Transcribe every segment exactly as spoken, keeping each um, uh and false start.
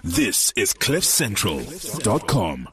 This is cliff central dot com.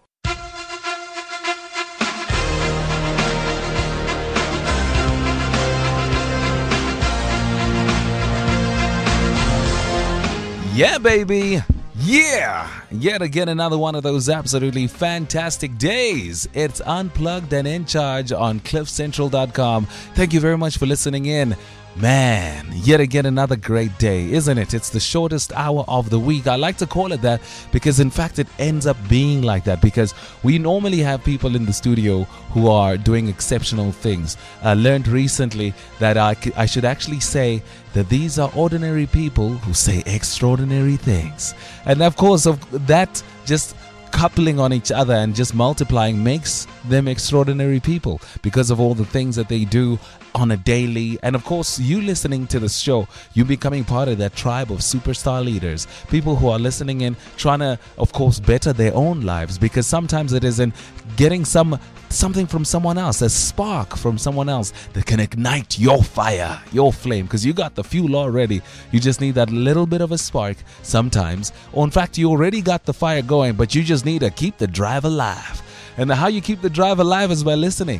Yeah, baby. Yeah. Yet again, another one of those absolutely fantastic days. It's Unplugged and In Charge on cliff central dot com. Thank you very much for listening in. Man, yet again another great day, isn't it? It's the shortest hour of the week. I like to call it that because in fact it ends up being like that because we normally have people in the studio who are doing exceptional things. I learned recently that I, c- I should actually say that these are ordinary people who say extraordinary things. And of course, of that just coupling on each other and just multiplying makes them extraordinary people because of all the things that they do on a daily. And of course, you listening to the show, you becoming part of that tribe of superstar leaders, people who are listening in, trying to, of course, better their own lives, because sometimes it isn't getting some something from someone else, a spark from someone else that can ignite your fire, your flame, because you got the fuel already. You just need that little bit of a spark sometimes, or in fact you already got the fire going, but you just need to keep the drive alive. And how you keep the drive alive is by listening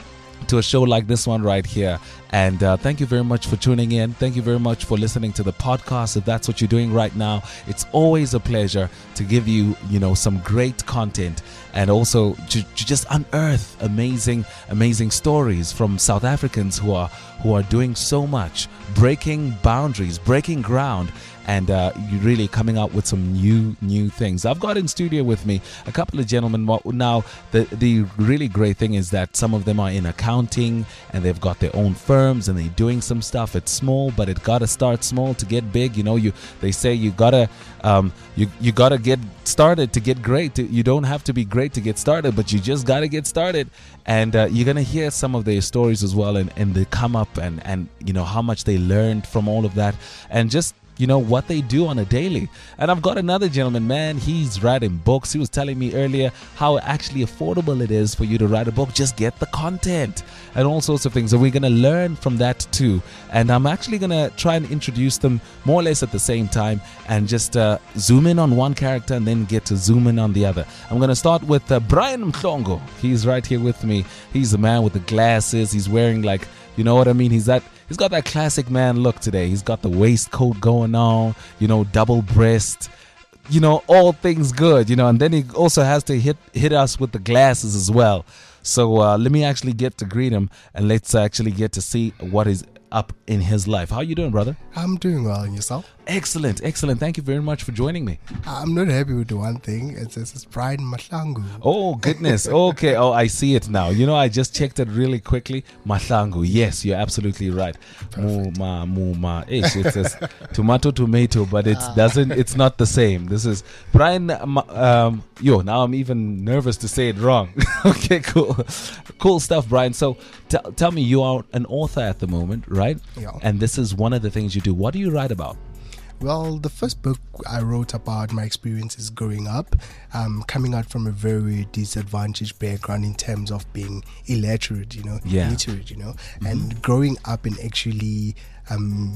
to a show like this one right here. And uh, thank you very much for tuning in. Thank you very much for listening to the podcast. If that's what you're doing right now, it's always a pleasure to give you, you know, some great content and also to, to just unearth amazing, amazing stories from South Africans who are who are doing so much, breaking boundaries, breaking ground, and uh, you're really coming out with some new, new things. I've got in studio with me a couple of gentlemen. Now, the the really great thing is that some of them are in accounting and they've got their own firms and they're doing some stuff. It's small, but it gotta start small to get big. You know, you they say you gotta um you you gotta get started to get great. You don't have to be great to get started, but you just gotta get started. And uh, you're gonna hear some of their stories as well, and and they come up and and you know how much they learned from all of that, and just you know what they do on a daily. And I've got another gentleman, man, he's writing books. He was telling me earlier how actually affordable it is for you to write a book. Just get the content and all sorts of things, and we're going to learn from that too. And I'm actually going to try and introduce them more or less at the same time and just uh, zoom in on one character and then get to zoom in on the other. I'm going to start with uh, Brian Mhlongo. He's right here with me. He's the man with the glasses. He's wearing, like, you know what I mean? He's that He's got that classic man look today. He's got the waistcoat going on, you know, double breast, you know, all things good, you know. And then he also has to hit hit us with the glasses as well. So uh, let me actually get to greet him, and let's actually get to see what is up in his life. How you doing, brother? I'm doing well, and yourself? Excellent, excellent. Thank you very much for joining me. I'm not happy with the one thing. It says it's Brian Mahlangu. Oh, goodness. Okay. Oh, I see it now. You know, I just checked it really quickly. Mahlangu. Yes, you're absolutely right. Muma, muma. Ish, it says tomato, tomato, but it doesn't, it's not the same. This is Brian. Um, yo, now I'm even nervous to say it wrong. Okay, cool. Cool stuff, Brian. So t- tell me, you are an author at the moment, right? Yeah. And this is one of the things you do. What do you write about? Well, the first book I wrote about my experiences growing up, um, coming out from a very disadvantaged background in terms of being illiterate, you know, yeah. illiterate, you know, Mm-hmm. and growing up and actually um,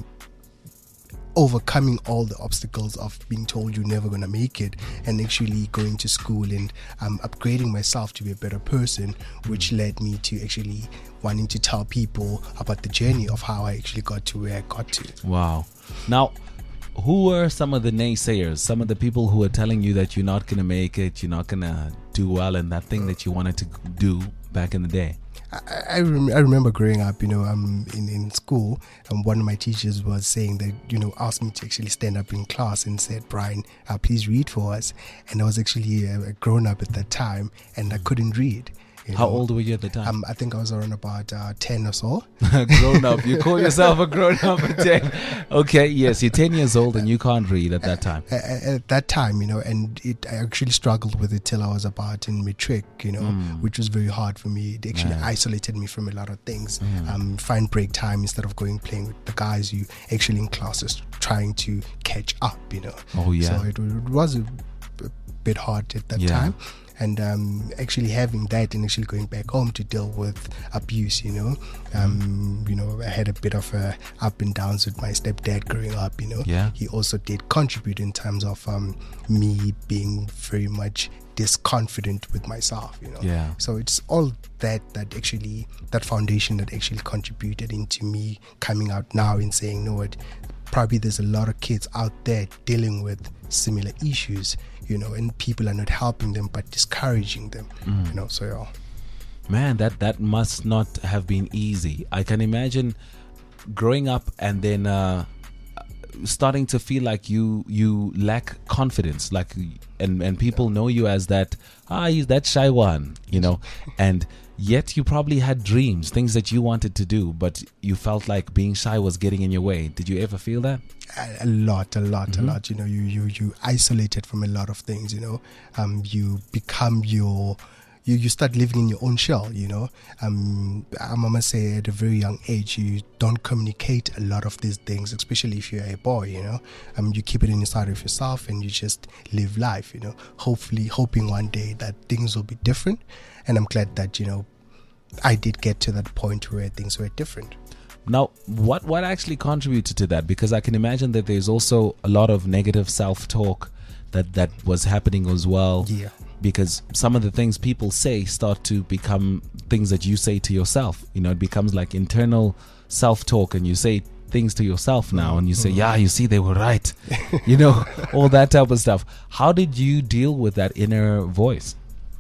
overcoming all the obstacles of being told you're never going to make it, and actually going to school and um, upgrading myself to be a better person, which led me to actually wanting to tell people about the journey of how I actually got to where I got to. Wow. Now, who were some of the naysayers, some of the people who were telling you that you're not going to make it, you're not going to do well in that thing that you wanted to do back in the day? I, I, rem- I remember growing up, you know, um, in, in school, and one of my teachers was saying that, you know, asked me to actually stand up in class and said, Brian, uh, please read for us. And I was actually a, a grown up at that time, and I couldn't read. You How know, old were you at the time? Um, I think I was around about uh, ten or so. Grown up. You call yourself a grown up at ten. Okay, yes, you're ten years old and you can't read at that time. At, at that time, you know, and it, I actually struggled with it till I was about in matric, you know, Mm. which was very hard for me. It actually Man. isolated me from a lot of things. Mm. Um, find break time instead of going playing with the guys you actually in classes trying to catch up, you know. Oh, yeah. So it, it was a, a bit hard at that Yeah. time. and um, actually having that and actually going back home to deal with abuse, you know. Um, you know, I had a bit of a up and downs with my stepdad growing up, you know. Yeah. He also did contribute in terms of um, me being very much disconfident with myself, you know. Yeah. So it's all that that actually that foundation that actually contributed into me coming out now and saying, no, what, probably there's a lot of kids out there dealing with similar issues, you know, and people are not helping them but discouraging them, Mm. you know. So yeah. Man, that that must not have been easy. I can imagine growing up and then uh, starting to feel like you you lack confidence, like, and and people know you as that ah he's that shy one, you know, and yet you probably had dreams, things that you wanted to do, but you felt like being shy was getting in your way. Did you ever feel that? A, a lot, a lot, Mm-hmm. a lot. You know, you you you isolated from a lot of things. You know, um, you become your. You, you start living in your own shell, you know. Um, I must say at a very young age, you don't communicate a lot of these things, especially if you're a boy, you know. Um, you keep it inside of yourself and you just live life, you know. Hopefully, hoping one day that things will be different. And I'm glad that, you know, I did get to that point where things were different. Now, what what actually contributed to that? Because I can imagine that there's also a lot of negative self-talk that, that was happening as well. Yeah. Because some of the things people say start to become things that you say to yourself. You know, it becomes like internal self-talk, and you say things to yourself now, and you say, yeah, you see, they were right. You know, all that type of stuff. How did you deal with that inner voice?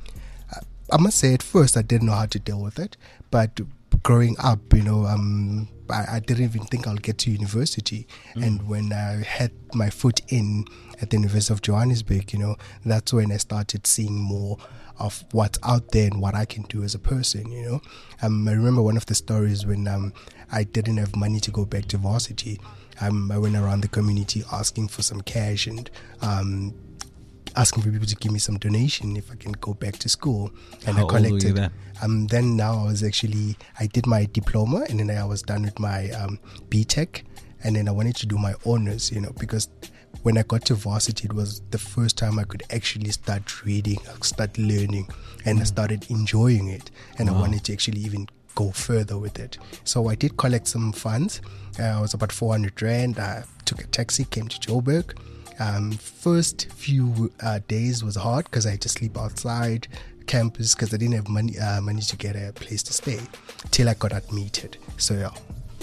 I must say, at first, I didn't know how to deal with it. But growing up, you know, um, I, I didn't even think I'll get to university. Mm. And when I had my foot in at the University of Johannesburg, you know, that's when I started seeing more of what's out there and what I can do as a person, you know. Um, I remember one of the stories when um, I didn't have money to go back to varsity. Um, I went around the community asking for some cash and um, asking for people to give me some donation if I can go back to school. And How I collected. old were you then? Um, then now I was actually, I did my diploma, and then I was done with my um, B Tech, and then I wanted to do my honors, you know, because when I got to varsity, it was the first time I could actually start reading, start learning, and I started enjoying it, and wow. I wanted to actually even go further with it. So I did collect some funds. Uh, it was about four hundred rand. I took a taxi, came to Joburg. Um, first few uh, days was hard because I had to sleep outside campus because I didn't have money uh, money to get a place to stay till I got admitted. So yeah.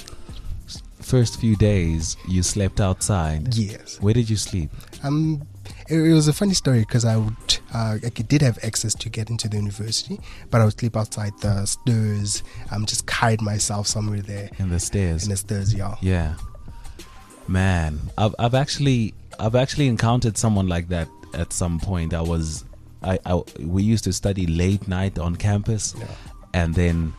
First few days you slept outside. Yes. Where did you sleep? Um, it, it was a funny story because I would uh, I did have access to get into the university, but I would sleep outside the stairs. Um, just hide myself somewhere there in the stairs. In the stairs, yeah. Yeah. Man, I've I've actually I've actually encountered someone like that at some point. I was I, I we used to study late night on campus, yeah. and then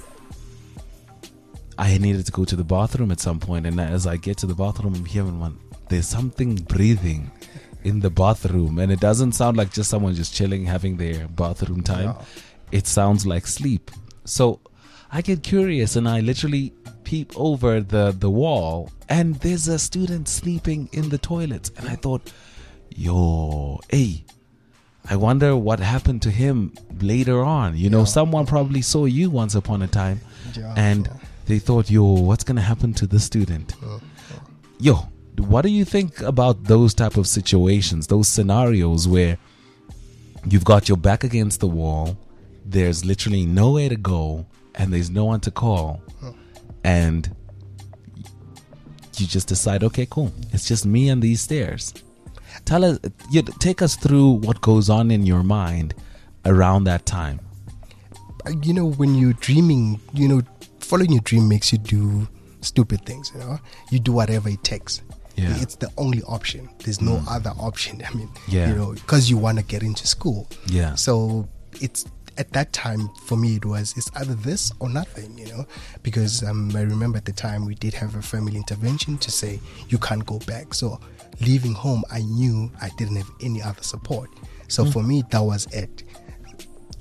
I needed to go to the bathroom at some point, and as I get to the bathroom, I'm hearing one. There's something breathing in the bathroom, and it doesn't sound like just someone just chilling, having their bathroom time. Yeah. It sounds like sleep. So I get curious, and I literally peep over the the wall, and there's a student sleeping in the toilet, and I thought, yo, hey, I wonder what happened to him later on. You know, Yeah. someone probably saw you once upon a time, Yeah, and yeah. they thought, yo, what's gonna happen to the student? Uh, Yo, what do you think about those type of situations, those scenarios where you've got your back against the wall, there's literally nowhere to go, and there's no one to call, and you just decide, okay, cool, it's just me and these stairs. Tell us, you take us through what goes on in your mind around that time. you know, when you're dreaming, you know, following your dream makes you do stupid things, you know. You do whatever it takes. Yeah. It's the only option. There's no mm. other option. I mean, yeah. you know, because you want to get into school. Yeah. So it's, at that time, for me, it was, it's either this or nothing, you know, because um, I remember at the time we did have a family intervention to say, you can't go back. So leaving home, I knew I didn't have any other support. So mm. for me, that was it.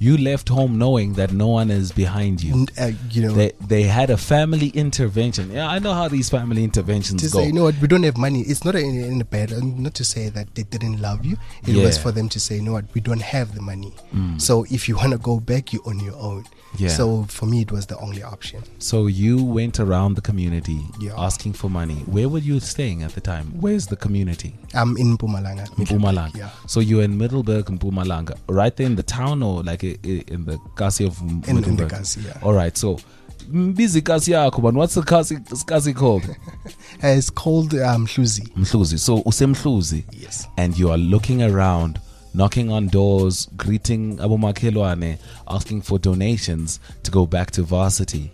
you left home knowing that no one is behind you. N- uh, you know, They they had a family intervention. Yeah, I know how these family interventions to go. say, you know what, we don't have money. It's not in, in a bad, not to say that they didn't love you. It Yeah. was for them to say, you know what, we don't have the money. So if you want to go back, you're on your own. Yeah. So for me, it was the only option. So you went around the community Yeah. asking for money. Where were you staying at the time? Where's the community? I'm in Mpumalanga. Mpumalanga. Yeah. So you were in Middleburg, Mpumalanga, right there in the town, or like i- i- in the kasi of M- In- in the Middleburg? kasi, yeah. All right. So busy kasi yakho, but what's the kasi, kasi called? Uh, it's called um, Hluzi. Mhluzi. So usemhluzi. Yes. And you are looking around, knocking on doors, greeting abomakhelwane, asking for donations to go back to varsity.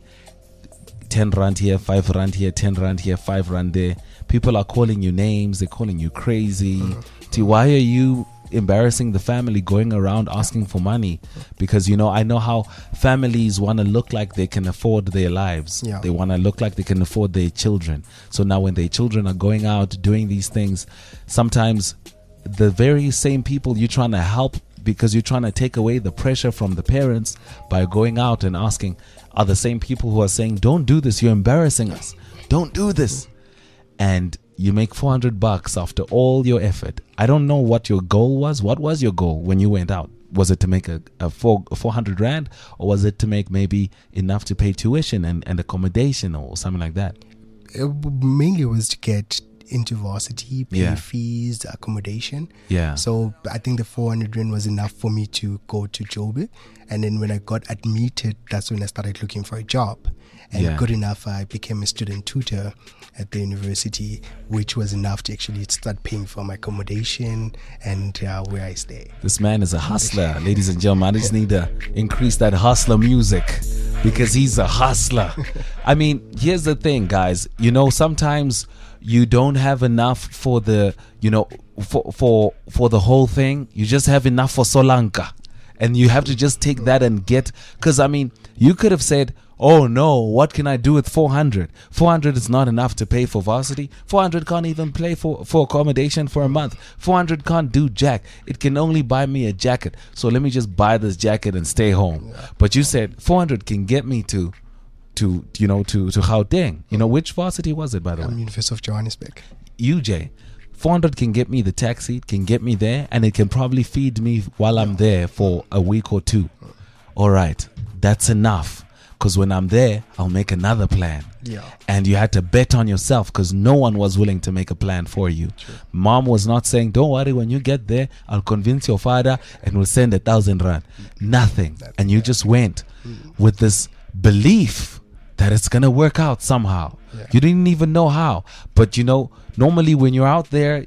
ten rand here, five rand here, ten rand here, five rand there. People are calling you names, they're calling you crazy. T, why are you embarrassing the family going around asking for money? Because, you know, I know how families want to look like they can afford their lives. Yeah. They want to look like they can afford their children. So now when their children are going out doing these things, sometimes the very same people you're trying to help, because you're trying to take away the pressure from the parents by going out and asking, are the same people who are saying, don't do this, you're embarrassing us, don't do this. And you make four hundred bucks after all your effort. I don't know what your goal was. What was your goal when you went out? Was it to make a, a four, 400 rand, or was it to make maybe enough to pay tuition and, and accommodation or something like that? It mainly was to get into varsity, pay Yeah. fees, accommodation. Yeah. So I think the four hundred rand was enough for me to go to Joburg. And then when I got admitted, that's when I started looking for a job. And Yeah. good enough, I became a student tutor at the university, which was enough to actually start paying for my accommodation and uh, where I stay. This man is a hustler, ladies and gentlemen. I just need to increase that hustler music because he's a hustler. I mean, here's the thing, guys. You know, sometimes you don't have enough for the, you know, for for for the whole thing. You just have enough for Solanka, and you have to just take that and get. Because I mean, you could have said, oh no, what can I do with four hundred? four hundred is not enough to pay for varsity. four hundred can't even pay for, for accommodation for a month. four hundred can't do jack. It can only buy me a jacket. So let me just buy this jacket and stay home. But you said four hundred can get me to, to you know, to, to Gauteng. You know, which varsity was it, by the I'm way? University of Johannesburg. U J. four hundred can get me the taxi, can get me there, and it can probably feed me while I'm there for a week or two. All right, that's enough. Because when I'm there, I'll make another plan. Yeah. And you had to bet on yourself because no one was willing to make a plan for you. True. Mom was not saying, don't worry, when you get there, I'll convince your father and we'll send a thousand rand. Nothing. That's And you right. just went with this belief that it's going to work out somehow. Yeah. You didn't even know how. But, you know, normally when you're out there,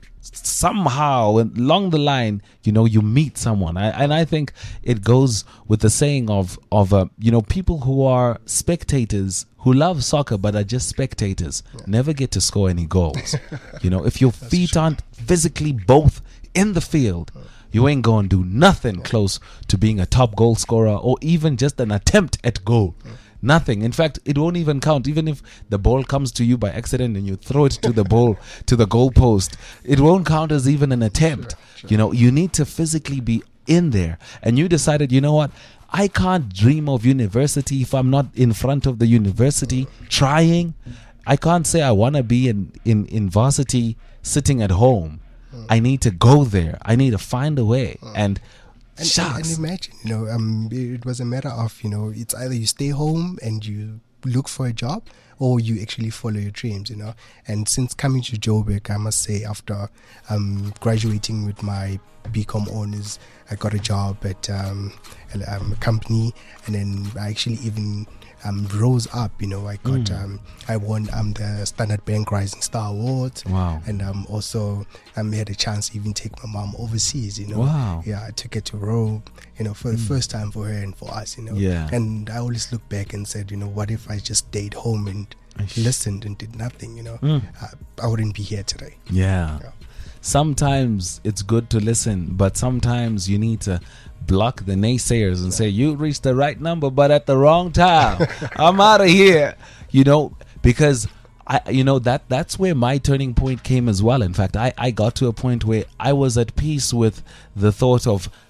somehow along the line, you know, you meet someone. I, and I think it goes with the saying of, of uh, you know, people who are spectators who love soccer but are just spectators never get to score any goals. You know, if your feet aren't physically both in the field, you ain't going to do nothing close to being a top goal scorer or even just an attempt at goal. Nothing. In fact, it won't even count. Even if the ball comes to you by accident and you throw it to the ball, to the goal post, it won't count as even an attempt. Sure, sure. You know, you need to physically be in there. And you decided, you know what? I can't dream of university if I'm not in front of the university trying. I can't say I want to be in, in, in varsity sitting at home. I need to go there. I need to find a way. And And, and, shucks. and imagine, you know, um, it was a matter of, you know, it's either you stay home and you look for a job or you actually follow your dreams, you know. And since coming to Joburg, I must say, after um, graduating with my B Com honors, I got a job at um, a, um, a company, and then I actually even um, rose up, you know. I got, Mm. um, I won um, the Standard Bank Rising Star Award. Wow. And um, also um, had a chance to even take my mom overseas, you know. Wow. Yeah, I took her to Rome, you know, for the first time for her and for us, you know. Yeah. And I always look back and said, you know, what if I just stayed home and Ish. listened and did nothing, you know? Mm. I, I wouldn't be here today. Yeah. Yeah. Sometimes it's good to listen, but sometimes you need to block the naysayers and say, you reached the right number, but at the wrong time. I'm out of here. You know, because I, you know, that that's where my turning point came as well. In fact, I, I got to a point where I was at peace with the thought of,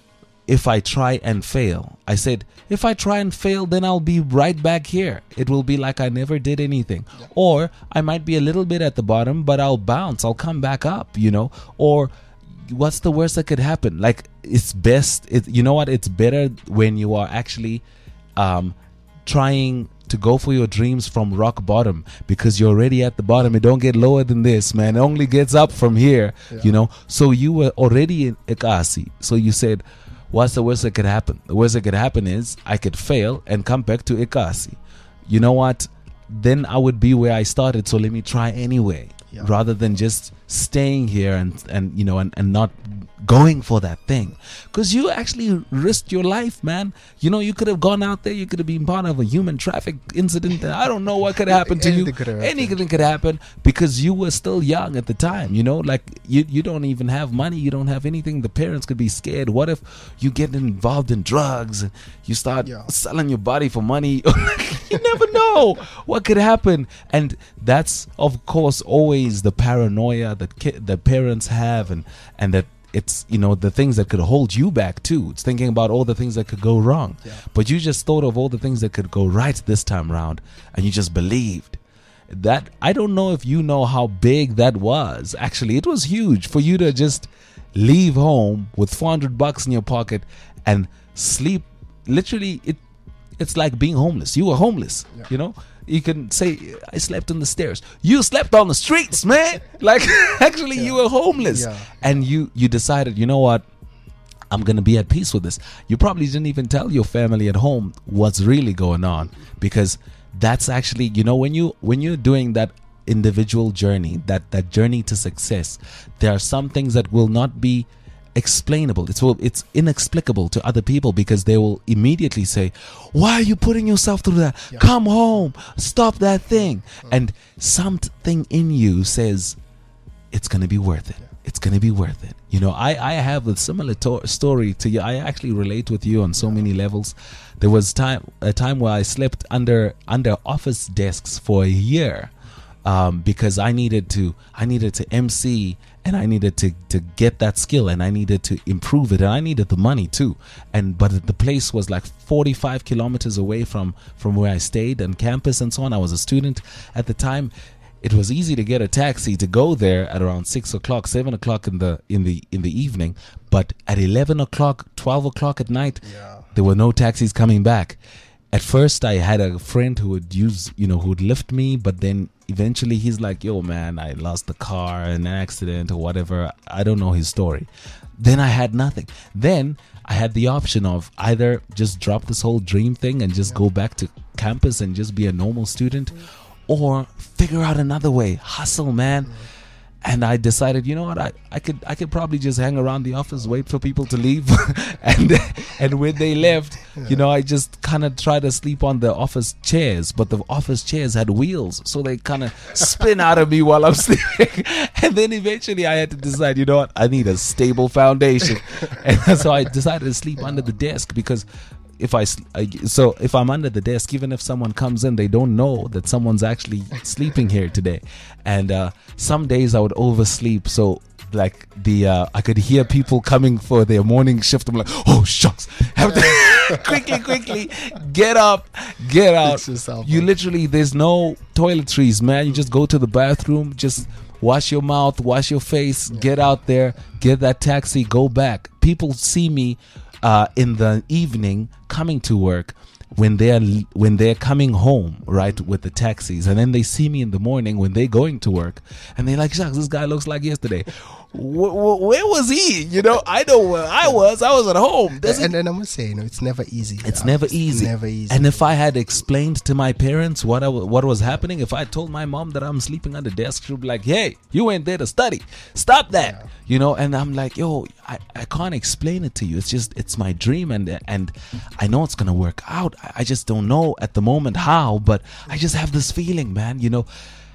if I try and fail. I said, if I try and fail, then I'll be right back here. It will be like I never did anything. Yeah. Or I might be a little bit at the bottom, but I'll bounce. I'll come back up, you know. Or what's the worst that could happen? Like, it's best, it, you know what? It's better when you are actually um, trying to go for your dreams from rock bottom, because you're already at the bottom. It don't get lower than this, man. It only gets up from here, yeah. you know. So you were already in Ekasi. So you said, what's the worst that could happen? The worst that could happen is I could fail and come back to Ekasi. You know what? Then I would be where I started. So let me try anyway, yeah. rather than just staying here and, and you know, and, and not going for that thing. Because you actually risked your life, man. You know, you could have gone out there, you could have been part of a human traffic incident. I don't know what could happen to you. Could Anything could happen, because you were still young at the time, you know, like you, you don't even have money, you don't have anything. The parents could be scared. What if you get involved in drugs and you start yeah. selling your body for money? You never know what could happen. And that's, of course, always the paranoia that ki- the parents have, and, and that it's, you know, the things that could hold you back too. It's thinking about all the things that could go wrong. Yeah. But you just thought of all the things that could go right this time around, and you just believed. That, I don't know if you know how big that was. Actually, it was huge for you to just leave home with four hundred bucks in your pocket and sleep. Literally, it it's like being homeless. You were homeless, yeah. you know. You can say, I slept on the stairs. You slept on the streets, man. Like, actually, yeah. you were homeless. Yeah. And you, you decided, you know what? I'm going to be at peace with this. You probably didn't even tell your family at home what's really going on, because that's actually, you know, when, you, when you're doing that individual journey, that, that journey to success, there are some things that will not be explainable. It's well, it's inexplicable to other people, because they will immediately say, why are you putting yourself through that? Yeah. Come home, stop that thing. Yeah. And something in you says it's going to be worth it. Yeah. It's going to be worth it. You know, I, I have a similar to- story to you. I actually relate with you on so many levels. There was time a time where I slept under under office desks for a year, um, because I needed to I needed to M C. And I needed to, to get that skill, and I needed to improve it, and I needed the money too. And but the place was like forty-five kilometers away from, from where I stayed and campus and so on. I was a student at the time. It was easy to get a taxi to go there at around six o'clock, seven o'clock in the in the in the evening. But at eleven o'clock, twelve o'clock at night, yeah. there were no taxis coming back. At first, I had a friend who would use, you know, who would lift me, but then eventually he's like, yo, man, I lost the car in an accident or whatever. I don't know his story. Then I had nothing. Then I had the option of either just drop this whole dream thing and just yeah. go back to campus and just be a normal student, or figure out another way, hustle, man. Mm-hmm. And I decided, you know what, I, I could I could probably just hang around the office, wait for people to leave. and and when they left, yeah. you know, I just kind of tried to sleep on the office chairs. But the office chairs had wheels, so they kind of spin out of me while I'm sleeping. And then eventually I had to decide, you know what, I need a stable foundation. And so I decided to sleep under the desk, because if I, so if I'm under the desk, even if someone comes in, they don't know that someone's actually sleeping here today. And uh, some days I would oversleep, so like the uh, I could hear people coming for their morning shift. I'm like, oh shucks, have to quickly, quickly get up, get out. You literally, there's no toiletries, man. You just go to the bathroom, just wash your mouth, wash your face, get out there, get that taxi, go back. People see me Uh, in the evening coming to work, when they're when they're coming home, right, with the taxis, and then they see me in the morning when they're going to work, and they're like, shucks, this guy looks like yesterday. W- w- where was he? You know, I know where I was. I was at home. And then I must say, you know, it's never easy. It's never it's easy. Never easy. And if I had explained to my parents what I w- what was happening, if I told my mom that I'm sleeping under desk, she'd be like, hey, you ain't there to study. Stop that. Yeah. You know, and I'm like, yo, I, I can't explain it to you. It's just, it's my dream, and and I know it's going to work out. I, I just don't know at the moment how, but I just have this feeling, man, you know.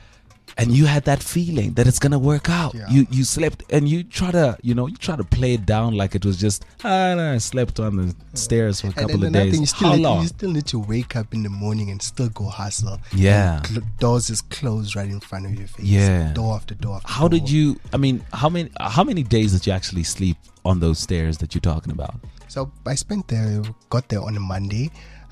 And you had that feeling that it's gonna work out. Yeah. You you slept, and you try to you know you try to play it down like it was just ah, no, I slept on the stairs for a couple and, and of days. You still How need, long? You still need to wake up in the morning and still go hustle. Yeah, cl- doors is closed right in front of your face. Yeah, door after door. After how door. did you? I mean, how many how many days did you actually sleep on those stairs that you're talking about? So I spent there, got there on a Monday,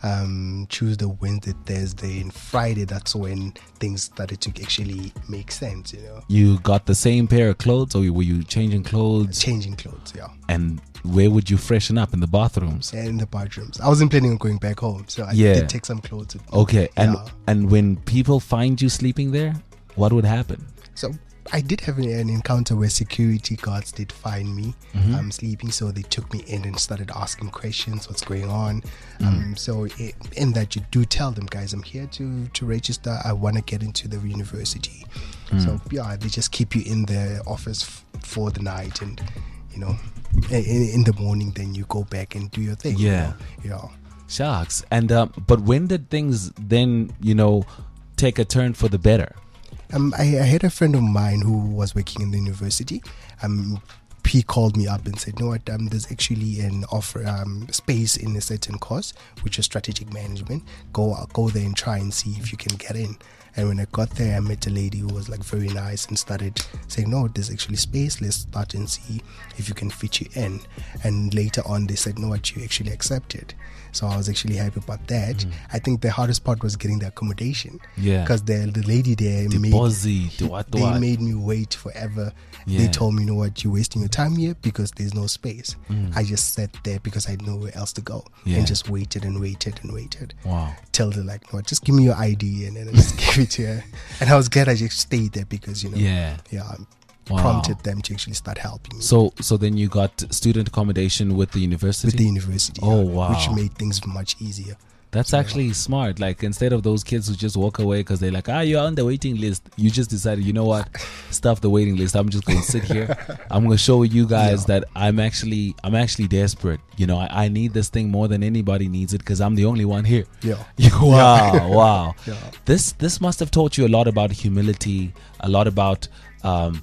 um, Tuesday, Wednesday, Thursday, and Friday. That's when things started to actually make sense, you know. You got the same pair of clothes, or were you changing clothes? Changing clothes, yeah. And where would you freshen up? In the bathrooms? In the bathrooms. I wasn't planning on going back home, so I Yeah. did take some clothes with me. Okay, and Yeah. and when people find you sleeping there, what would happen? So I did have an encounter where security guards did find me Mm-hmm. um, sleeping, so they took me in and started asking questions, what's going on. Um, so it, in that, you do tell them, guys, I'm here to to register. I want to get into the university. So yeah, they just keep you in the office f- for the night, and you know, in, in the morning, then you go back and do your thing. you Yeah. know? yeah. Shucks. And um, but when did things then, you know, take a turn for the better? Um, I, I had a friend of mine who was working in the university. Um, he called me up and said, "No, what? Um, there's actually an offer um, space in a certain course, which is strategic management. Go go there and try and see if you can get in." And when I got there, I met a lady who was like very nice and started saying, "No, there's actually space. Let's start and see if you can fit you in." And later on, they said, "No, what? You actually accepted." So I was actually happy about that. Mm. I think the hardest part was getting the accommodation. Yeah. Because the the lady there made Deposit, what, they what? made me wait forever. Yeah. They told me, "You know what, you're wasting your time here because there's no space." Mm. I just sat there because I had nowhere else to go, Yeah. and just waited and waited and waited. Wow. Till they're like, "No, just give me your I D," and then I just gave it to her. And I was glad I just stayed there because, you know, Yeah. yeah, Wow. prompted them to actually start helping me So so then you got student accommodation with the university? with the university. Oh, yeah, wow. Which made things much easier. That's actually smart. Like, instead of those kids who just walk away because they're like, ah, you're on the waiting list, you just decided, you know what, stuff the waiting list. I'm just going to sit here. I'm going to show you guys Yeah. that I'm actually, I'm actually desperate. You know, I, I need this thing more than anybody needs it because I'm the only one here. Yeah. Wow, wow. Yeah. This this must have taught you a lot about humility, a lot about um,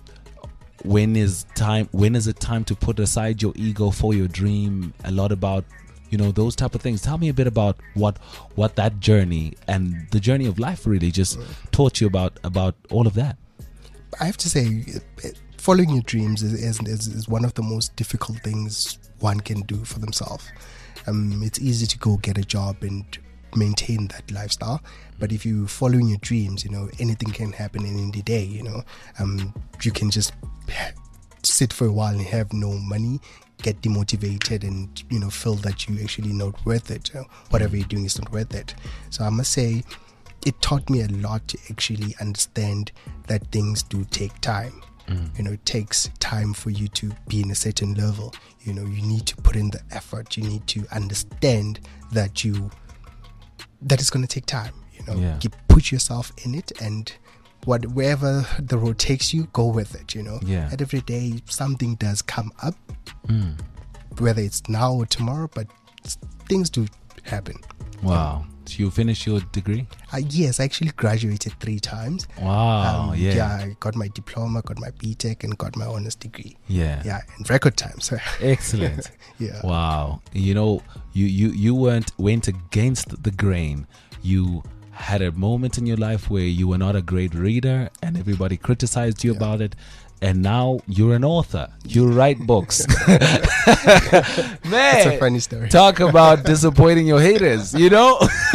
when is time, when is it time to put aside your ego for your dream, a lot about, you know, those type of things. Tell me a bit about what what that journey and the journey of life really just taught you about about all of that. I have to say, following your dreams is, is, is, is one of the most difficult things one can do for themselves. Um, it's easy to go get a job and maintain that lifestyle, but if you following your dreams, you know, anything can happen in any day. You know, um, you can just sit for a while and have no money, get demotivated, and you know, feel that you actually not worth it. You know, whatever you're doing is not worth it. So I must say, it taught me a lot to actually understand that things do take time. Mm. You know, it takes time for you to be in a certain level. You know, you need to put in the effort. You need to understand that you that it's going to take time. You know, Yeah. you put yourself in it, and what wherever the road takes you, go with it. You know, Yeah. and every day something does come up, Mm. whether it's now or tomorrow, but things do happen. Wow. So you finished your degree? Uh, yes, I actually graduated three times. Wow. Um, yeah. yeah, I got my diploma, got my B Tech, and got my honors degree. Yeah. Yeah, in record time. So Excellent. yeah. Wow. You know, you, you, you weren't went against the grain. You had a moment in your life where you were not a great reader and everybody criticized you Yeah. about it. And now you're an author. You write books. That's Man, a funny story. talk about disappointing your haters, you know?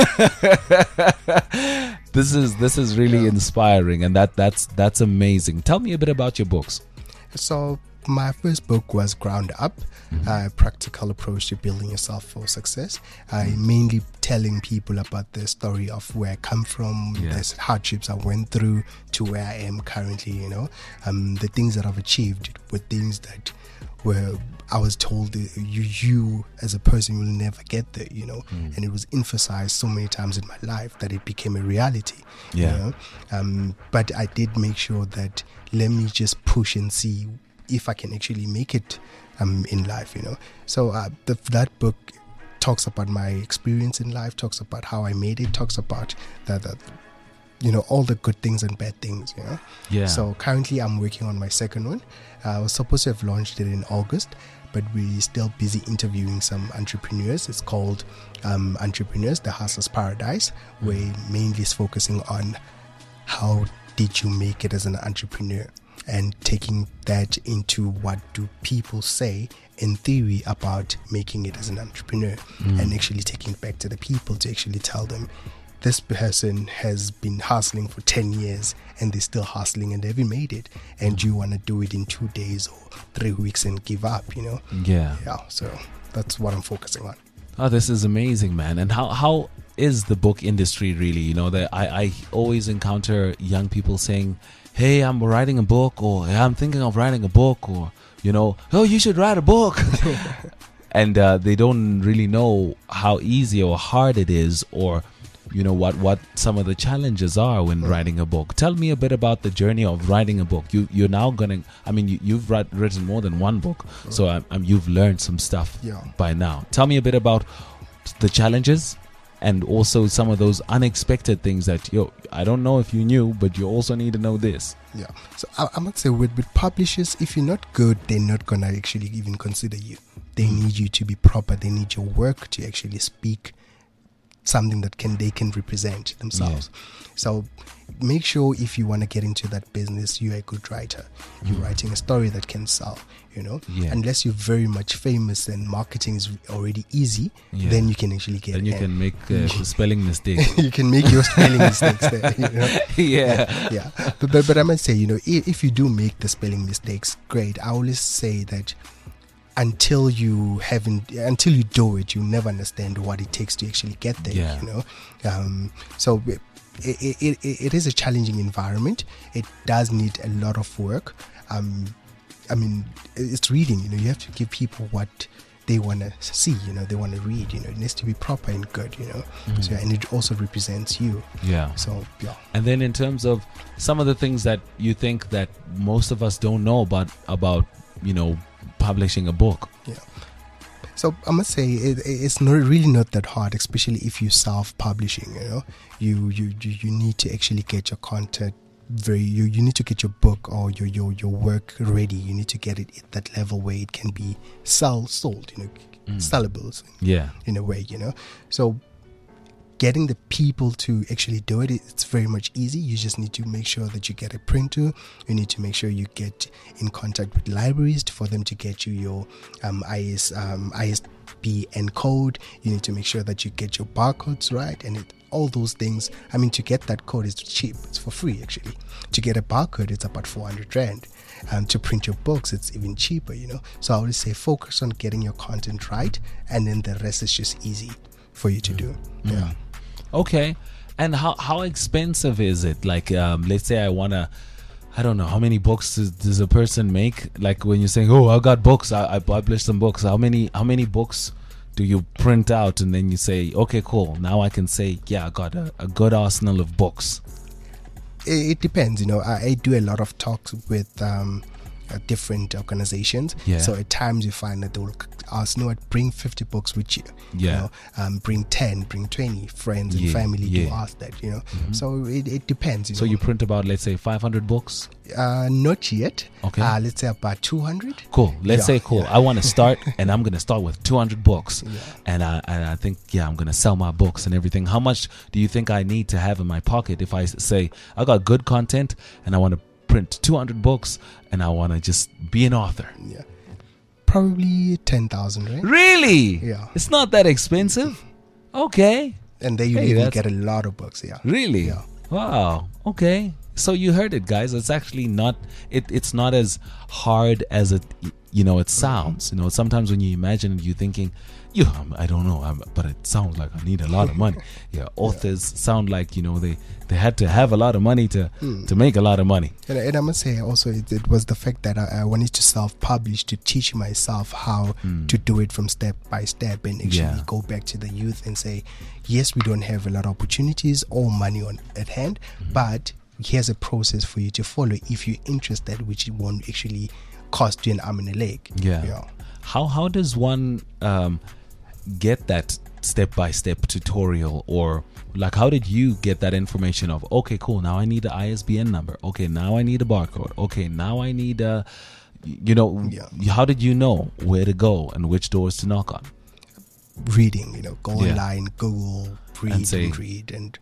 this is this is really Yeah. inspiring, and that that's that's amazing. Tell me a bit about your books. So my first book was Ground Up, Mm-hmm. a practical approach to building yourself for success. I mainly telling people about the story of where I come from, Yeah. the hardships I went through to where I am currently, you know, um, the things that I've achieved were things that were, I was told that you, you as a person will never get there, you know, Mm. and it was emphasized so many times in my life that it became a reality. Yeah. You know? Um, but I did make sure that let me just push and see if I can actually make it um, in life, you know. So uh, the, that book talks about my experience in life, talks about how I made it, talks about the, the you know, all the good things and bad things, you know. Yeah. So currently I'm working on my second one. Uh, I was supposed to have launched it in August, but we're still busy interviewing some entrepreneurs. It's called um, Entrepreneurs, the Hustler's Paradise, where mainly is focusing on how did you make it as an entrepreneur, and taking that into what do people say in theory about making it as an entrepreneur Mm. and actually taking it back to the people to actually tell them this person has been hustling for ten years and they're still hustling and they haven't made it, and you want to do it in two days or three weeks and give up, you know. Yeah. Yeah, so that's what I'm focusing on. Oh, this is amazing, man. And how how is the book industry really? You know, that I, I always encounter young people saying, hey, I'm writing a book, or hey, I'm thinking of writing a book, or, you know, oh, you should write a book. And uh, they don't really know how easy or hard it is, or, you know, what, what some of the challenges are when writing a book. Tell me a bit about the journey of writing a book. You, you're now going to, I mean, you, you've write, written more than one book, so um, um, you've learned some stuff Yeah. by now. Tell me a bit about the challenges and also some of those unexpected things that, yo, I don't know if you knew, but you also need to know this. Yeah. So I, I must say with, with publishers, if you're not good, they're not going to actually even consider you. They need you to be proper. They need your work to actually speak something that can they can represent themselves. So make sure if you want to get into that business, you're a good writer. You're writing a story that can sell, you know. Yeah. Unless you're very much famous and marketing is already easy, Yeah. then you can actually get Then you in. can make uh, spelling mistakes. You can make your spelling mistakes there, you know. Yeah. Yeah, but, but but I must say, you know, if, if you do make the spelling mistakes, great. I always say that until you haven't, until you do it, you never understand what it takes to actually get there. Yeah. You know, um, so it, it, it, it is a challenging environment. It does need a lot of work. Um, I mean, it's reading. You know, you have to give people what they want to see. You know, they want to read. You know, it needs to be proper and good. You know, so and it also represents you. Yeah. So yeah. And then in terms of some of the things that you think that most of us don't know about, about, you know, publishing a book. Yeah. So I must say it, it's not really not that hard, especially if you self-publishing. You know, you you you, you need to actually get your content very. You, you need to get your book or your, your your work ready. You need to get it at that level where it can be sell sold. You know, Mm. sellables Yeah. in a way. You know, so getting the people to actually do it, it's very much easy. You just need to make sure that you get a printer. You need to make sure you get in contact with libraries for them to get you your um, I S, um, I S B N code. You need to make sure that you get your barcodes right, and it, all those things. I mean, to get that code is cheap. It's for free, actually. To get a barcode, it's about four hundred rand. Um, to print your books, it's even cheaper, you know. So I always say focus on getting your content right, and then the rest is just easy for you to do. Yeah. Okay. And how, how expensive is it? Like, um, let's say I want to, I don't know, how many books does, does a person make? Like when you're saying, oh, I got books, I, I published some books. How many, how many books do you print out? And then you say, okay, cool. Now I can say, yeah, I got a, a good arsenal of books. It, it depends, you know. I, I do a lot of talks with um, uh, different organizations. Yeah. So at times you find that they will ask, you know what, bring fifty books with you. Yeah. You know, um, bring ten, bring twenty. Friends and Yeah, family do yeah. ask that, you know. So it, it depends, you So know. you print about, let's say, five hundred books? Uh, not yet. Okay. Uh, let's say about two hundred. Cool. Let's Yeah, say cool. yeah. I want to start, and I'm gonna start with two hundred books, Yeah. and I and I think yeah, I'm gonna sell my books and everything. How much do you think I need to have in my pocket if I s- say I got good content and I want to print two hundred books and I want to just be an author? Yeah. Probably ten thousand, right? Really? Yeah. It's not that expensive. Okay. And then you Hey, even that's- get a lot of books, yeah. Really? Yeah. Wow. Okay. So you heard it, guys. It's actually not. It, it's not as hard as it. You know, it sounds. You know, sometimes when you imagine it, you're thinking, "You, um, I don't know," um, but it sounds like I need a lot of money. Yeah, authors sound like you know they they had to have a lot of money to to make a lot of money. And, and I must say also it, it was the fact that I, I wanted to self-publish to teach myself how to do it from step by step and actually Yeah. go back to the youth and say, yes, we don't have a lot of opportunities or money on at hand, but here's a process for you to follow if you're interested, which won't actually cost you an arm and a leg. Yeah. Yeah. How how does one um, get that step by step tutorial, or like how did you get that information of okay, cool, now I need the I S B N number. Okay, now I need a barcode. Okay, now I need a, you know, Yeah. how did you know where to go and which doors to knock on? Reading, you know, go Yeah. online, Google, read And and, say- read and Pu-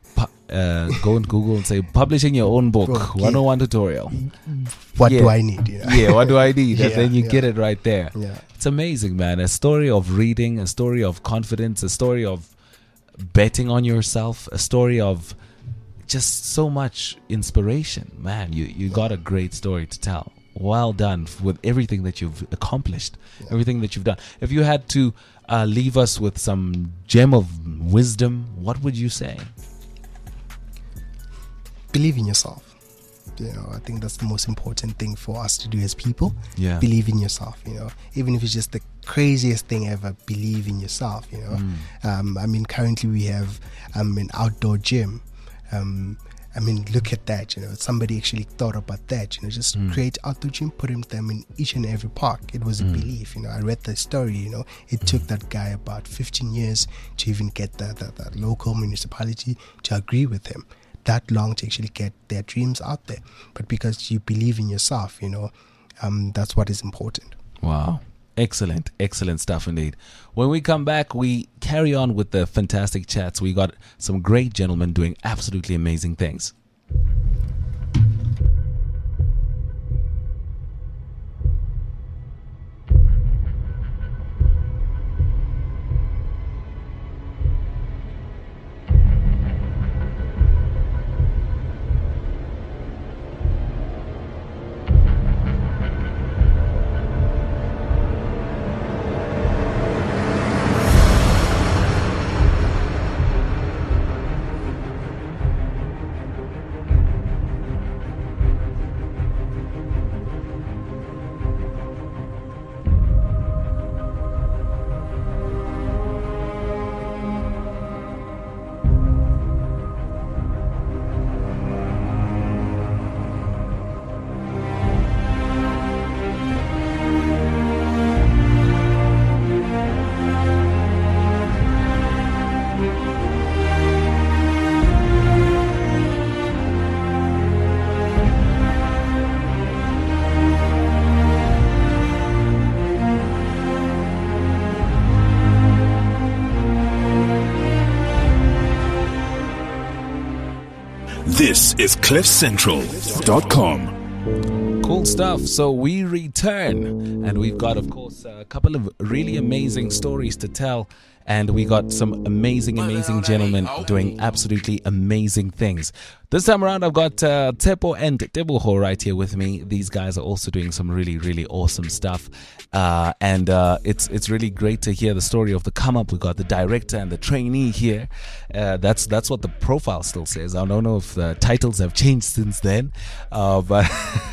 uh, go on Google and say publishing your own book, Book, one oh one tutorial. What Yeah. do I need? You know? Yeah, what do I need? And Yeah, then you yeah. get it right there. Yeah. It's amazing, man. A story of reading, a story of confidence, a story of betting on yourself, a story of just so much inspiration. Man, you, you got a great story to tell. Well done f- with everything that you've accomplished, everything that you've done. If you had to uh, leave us with some gem of wisdom, what would you say? Believe in yourself. You know, I think that's the most important thing for us to do as people. Yeah. Believe in yourself. You know, even if it's just the craziest thing ever, believe in yourself. You know, um, I mean, currently we have um, an outdoor gym. Um, I mean, look at that. You know, somebody actually thought about that. You know, just create outdoor gym, put him- them in each and every park. It was a belief. You know, I read the story. You know, it took that guy about fifteen years to even get the, the, the local municipality to agree with him. That long to actually get their dreams out there. But because you believe in yourself, you know, um, that's what is important. Wow. Excellent, excellent stuff indeed. When we come back, we carry on with the fantastic chats. We got some great gentlemen doing absolutely amazing things. This is cliff central dot com. Cool stuff. So we return, and we've got, of course, a couple of really amazing stories to tell. And we got some amazing, amazing gentlemen doing absolutely amazing things. This time around, I've got uh, Tepo and Teboho right here with me. These guys are also doing some really, really awesome stuff. Uh, and uh, it's it's really great to hear the story of the come up. We've got the director and the trainee here. Uh, that's that's what the profile still says. I don't know if the titles have changed since then. Uh, but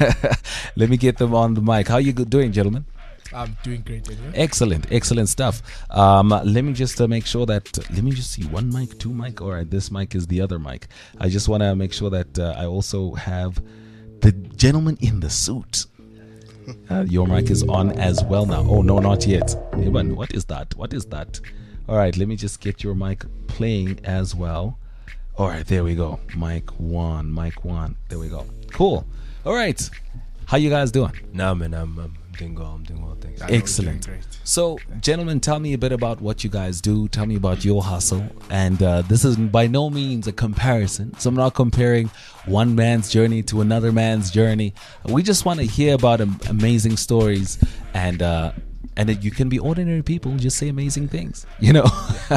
let me get them on the mic. How are you doing, gentlemen? I'm doing great, anyway. Excellent, excellent stuff. Um, let me just uh, make sure that, let me just see, one mic, two mic, all right, this mic is the other mic. I just want to make sure that uh, I also have the gentleman in the suit. Uh, your mic is on as well now. Oh, no, not yet. Evan, what is that? What is that? All right, let me just get your mic playing as well. All right, there we go. Mic one, mic one. There we go. Cool. All right. How you guys doing? Nah, man, I'm, I'm doing well. I'm doing well, thanks. I know we're Excellent. doing great. So, gentlemen, tell me a bit about what you guys do. Tell me about your hustle. And uh, this is by no means a comparison. So I'm not comparing one man's journey to another man's journey. We just want to hear about am- amazing stories. And uh, and it, you can be ordinary people, just say amazing things, you know.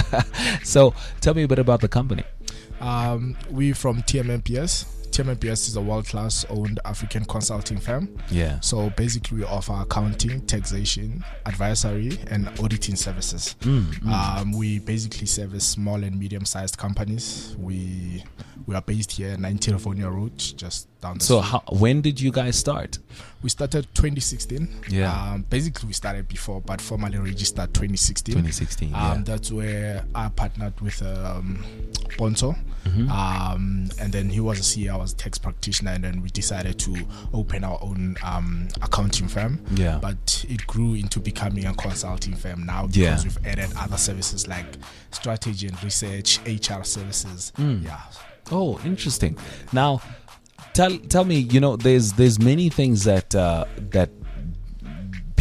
So tell me a bit about the company. Um, we from T M M P S. T M M P S is a world-class owned African consulting firm. Yeah. So basically, we offer accounting, taxation, advisory, and auditing services. Mm, mm. Um, we basically service small and medium-sized companies. We we are based here at nineteen Rivonia Road, just down the So street. how, when did you guys start? We started twenty sixteen. Yeah. Um, basically, we started before, but formally registered twenty sixteen. twenty sixteen, yeah. Um, that's where I partnered with um, Ponzo. Mhm. Um, and then he was a C A, I was a tax practitioner, and then we decided to open our own um, accounting firm. Yeah. But it grew into becoming a consulting firm now because Yeah. we've added other services like strategy and research, H R services. Mm. Yeah. Oh, interesting. Now, tell tell me, you know, there's there's many things that uh, that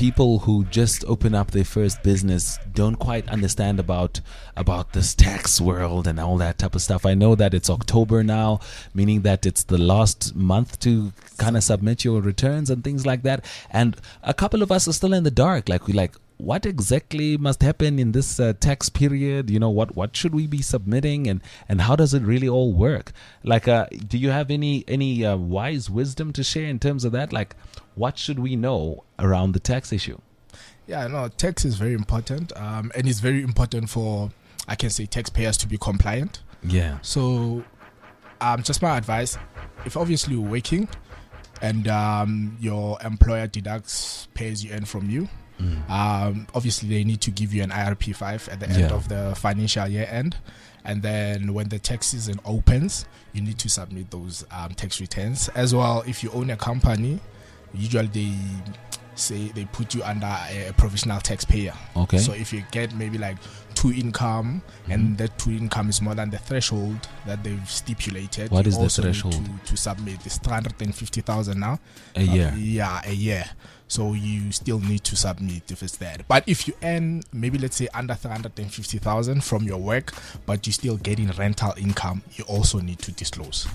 people who just open up their first business don't quite understand about about this tax world and all that type of stuff. I know that it's October now, meaning that it's the last month to kind of submit your returns and things like that. And a couple of us are still in the dark. Like we like, what exactly must happen in this uh, tax period? You know, what what should we be submitting, and and how does it really all work? Like, uh, do you have any any uh, wise wisdom to share in terms of that? Like, what should we know around the tax issue? Yeah, no, tax is very important, um, and it's very important for, I can say, taxpayers to be compliant. Yeah. So, um, just my advice: if obviously you're working, and um, your employer deducts pay as you earn from you. Mm. Um, obviously, they need to give you an I R P five at the end Yeah. of the financial year end, and then when the tax season opens, you need to submit those um, tax returns as well. If you own a company, usually they say they put you under a provisional taxpayer. Okay. So if you get maybe like two income, Mm-hmm. and that two income is more than the threshold that they've stipulated, What you is the also need threshold? to, to submit. It's three hundred fifty thousand now. A year. Uh, yeah, a year. So you still need to submit if it's that. But if you earn maybe let's say under three hundred fifty thousand from your work, but you're still getting rental income, you also need to disclose.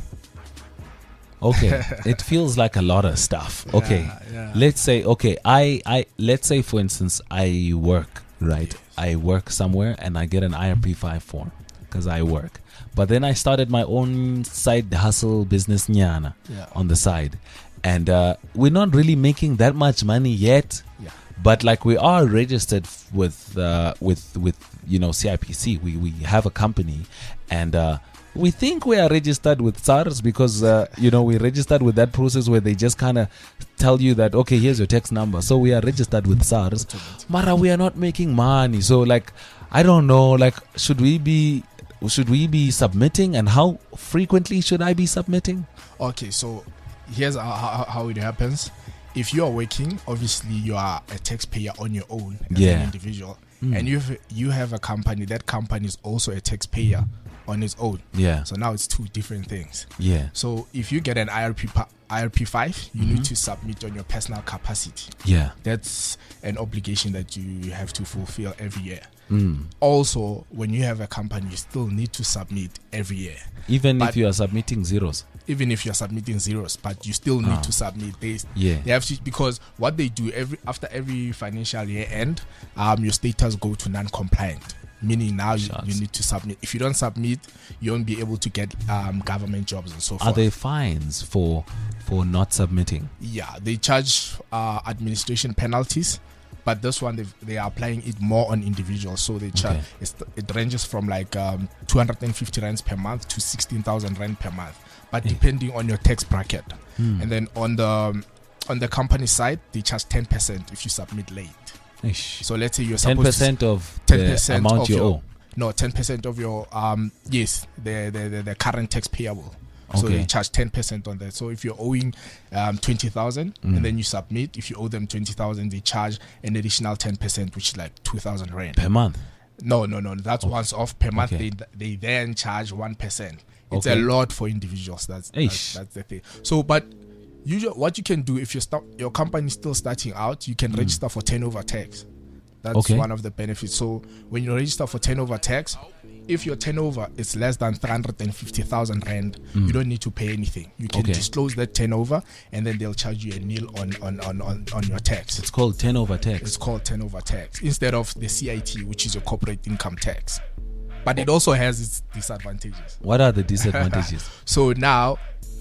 Okay, it feels like a lot of stuff. Okay, Yeah, yeah. let's say okay, I I let's say for instance I work, right? Yes. I work somewhere and I get an I R P five form because I work. But then I started my own side hustle business nyana Yeah. on the side. And uh, we're not really making that much money yet. Yeah. But like we are registered f- with uh, with with you know C I P C. We we have a company, and uh, we think we are registered with SARS because uh, you know we registered with that process where they just kind of tell you that okay, here's your tax number. So we are registered with SARS. Mara, we are not making money. So like I don't know. Like should we be should we be submitting, and how frequently should I be submitting? Okay, so here's how, how, how it happens. If you are working, obviously you are a taxpayer on your own as Yeah. an individual, Mm. and you have, you have a company. That company is also a taxpayer on its own. Yeah, So now it's two different things. yeah, So if you get an I R P pa- I R P five, you Mhm. need to submit on your personal capacity. yeah. That's an obligation that you have to fulfill every year. Mm. Also, when you have a company, you still need to submit every year. Even But- if you are submitting zeros. Even if you're submitting zeros, but you still need Ah. to submit. They, Yeah. they have to, because what they do every after every financial year end, um, your status go to non-compliant, meaning now you, Shucks. you need to submit. If you don't submit, you won't be able to get um government jobs and so Are forth. there fines for for not submitting? Yeah, they charge uh, administration penalties, but this one they they are applying it more on individuals. So they charge Okay. it's, it ranges from like um, two hundred fifty rands per month to sixteen thousand rand per month, but Hey. depending on your tax bracket. Hmm. And then on the on the company side, they charge ten percent if you submit late. Ish. So let's say you're ten supposed percent of ten the percent amount of you your, owe. no ten percent of your um yes the the the, the current tax payable. So Okay. they charge ten percent on that. So if you're owing um, twenty thousand Mm. and then you submit, if you owe them twenty thousand, they charge an additional ten percent, which is like two thousand rand. Per month. No, no, no. That's once off per month. Okay. They they then charge one percent. It's Okay. a lot for individuals. That's that's, Eish. that's the thing. So, but usually, what you can do if you start your company is still starting out, you can register for turnover tax. That's Mm. Okay. one of the benefits. So when you register for turnover tax, if your turnover is less than three hundred fifty thousand rand, you don't need to pay anything. You can Mm. Okay. disclose that turnover, and then they'll charge you a nil on on, on, on, on your tax. It's called turnover It's tax. called turnover tax instead of the C I T, which is your corporate income tax. But it also has its disadvantages. What are the disadvantages? So now,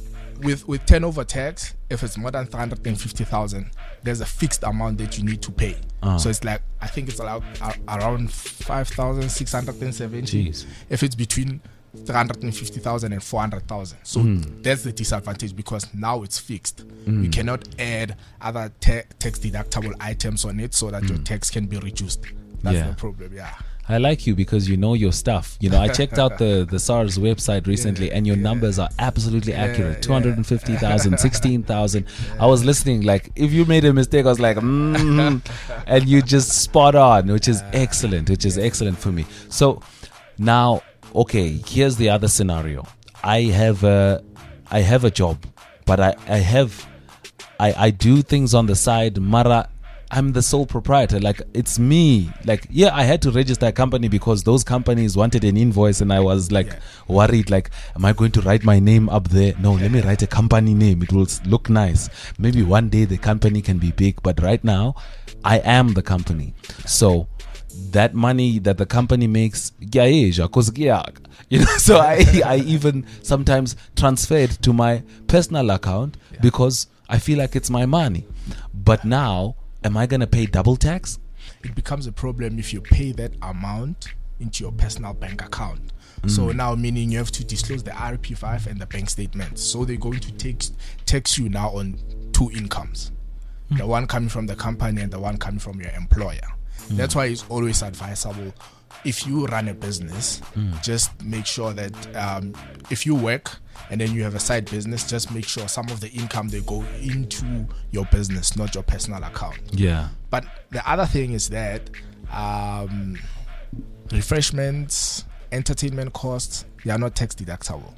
with with turnover tax, if it's more than three hundred fifty thousand, there's a fixed amount that you need to pay. Ah. So it's like I think it's like uh, around five thousand six hundred seventy. Jeez. If it's between three hundred fifty thousand and four hundred thousand. So Mm. that's the disadvantage, because now it's fixed. We cannot add other ta- tax deductible items on it so that your tax can be reduced. That's Mm. Yeah. the problem, yeah. I like you because you know your stuff. You know, I checked out the, the SARS website recently, and your numbers are absolutely accurate. two hundred fifty thousand, sixteen thousand. I was listening, like, if you made a mistake, I was like, mm, and you just spot on, which is excellent, which is excellent for me. So now, okay, here's the other scenario. I have a, I have a job, but I, I have, I, I do things on the side. Mara, I'm the sole proprietor. Like, it's me. Like, yeah, I had to register a company because those companies wanted an invoice, and I was like Yeah. worried. Like, am I going to write my name up there? No, let me write a company name. It will s- look nice. Maybe one day the company can be big, but right now, I am the company. So that money that the company makes, yeah, yeah, cause yeah, you know. So I, I even sometimes transfer it to my personal account because I feel like it's my money. But now, am I gonna pay double tax? It becomes a problem if you pay that amount into your personal bank account. So now, meaning you have to disclose the R P five and the bank statements. So they're going to tax tax you now on two incomes, the one coming from the company and the one coming from your employer. That's why it's always advisable, if you run a business, just make sure that um, if you work and then you have a side business, just make sure some of the income they go into your business, not your personal account. Yeah. But the other thing is that um, refreshments, entertainment costs, they are not tax deductible.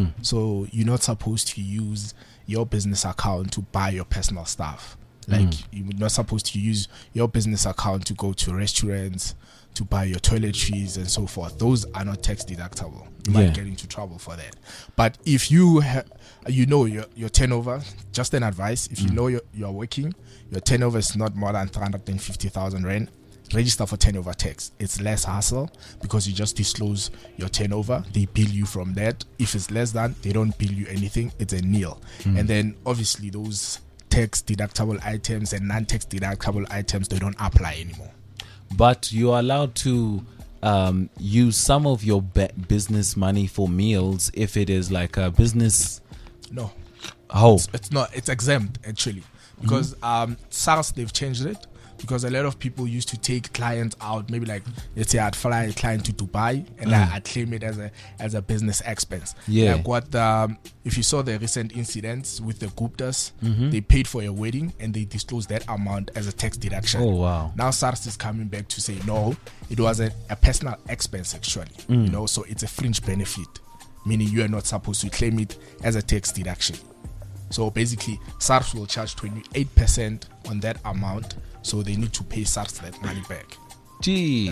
So you're not supposed to use your business account to buy your personal stuff. Like, you're not supposed to use your business account to go to restaurants, to buy your toiletries and so forth. Those are not tax deductible. You Yeah. might get into trouble for that. But if you ha- you know your, your turnover, just an advice, if you know you're, you're working, your turnover is not more than three hundred fifty thousand rand, register for turnover tax. It's less hassle because you just disclose your turnover. They bill you from that. If it's less than, they don't bill you anything. It's a nil. And then obviously those tax deductible items and non-tax deductible items, they don't apply anymore. But you are allowed to um, use some of your be- business money for meals if it is like a business. No, Oh, it's, it's not. It's exempt actually because um, SARS, they've changed it because a lot of people used to take clients out. Maybe like, let's say I'd fly a client to Dubai and I, I'd claim it as a as a business expense. Yeah. Like what um, if you saw the recent incidents with the Guptas, they paid for a wedding and they disclosed that amount as a tax deduction. oh wow. Now SARS is coming back to say no, it was a, a personal expense actually. You know, so it's a fringe benefit, meaning you are not supposed to claim it as a tax deduction. So basically, SARS will charge twenty-eight percent on that amount, so they need to pay SARS that money back. Jeez.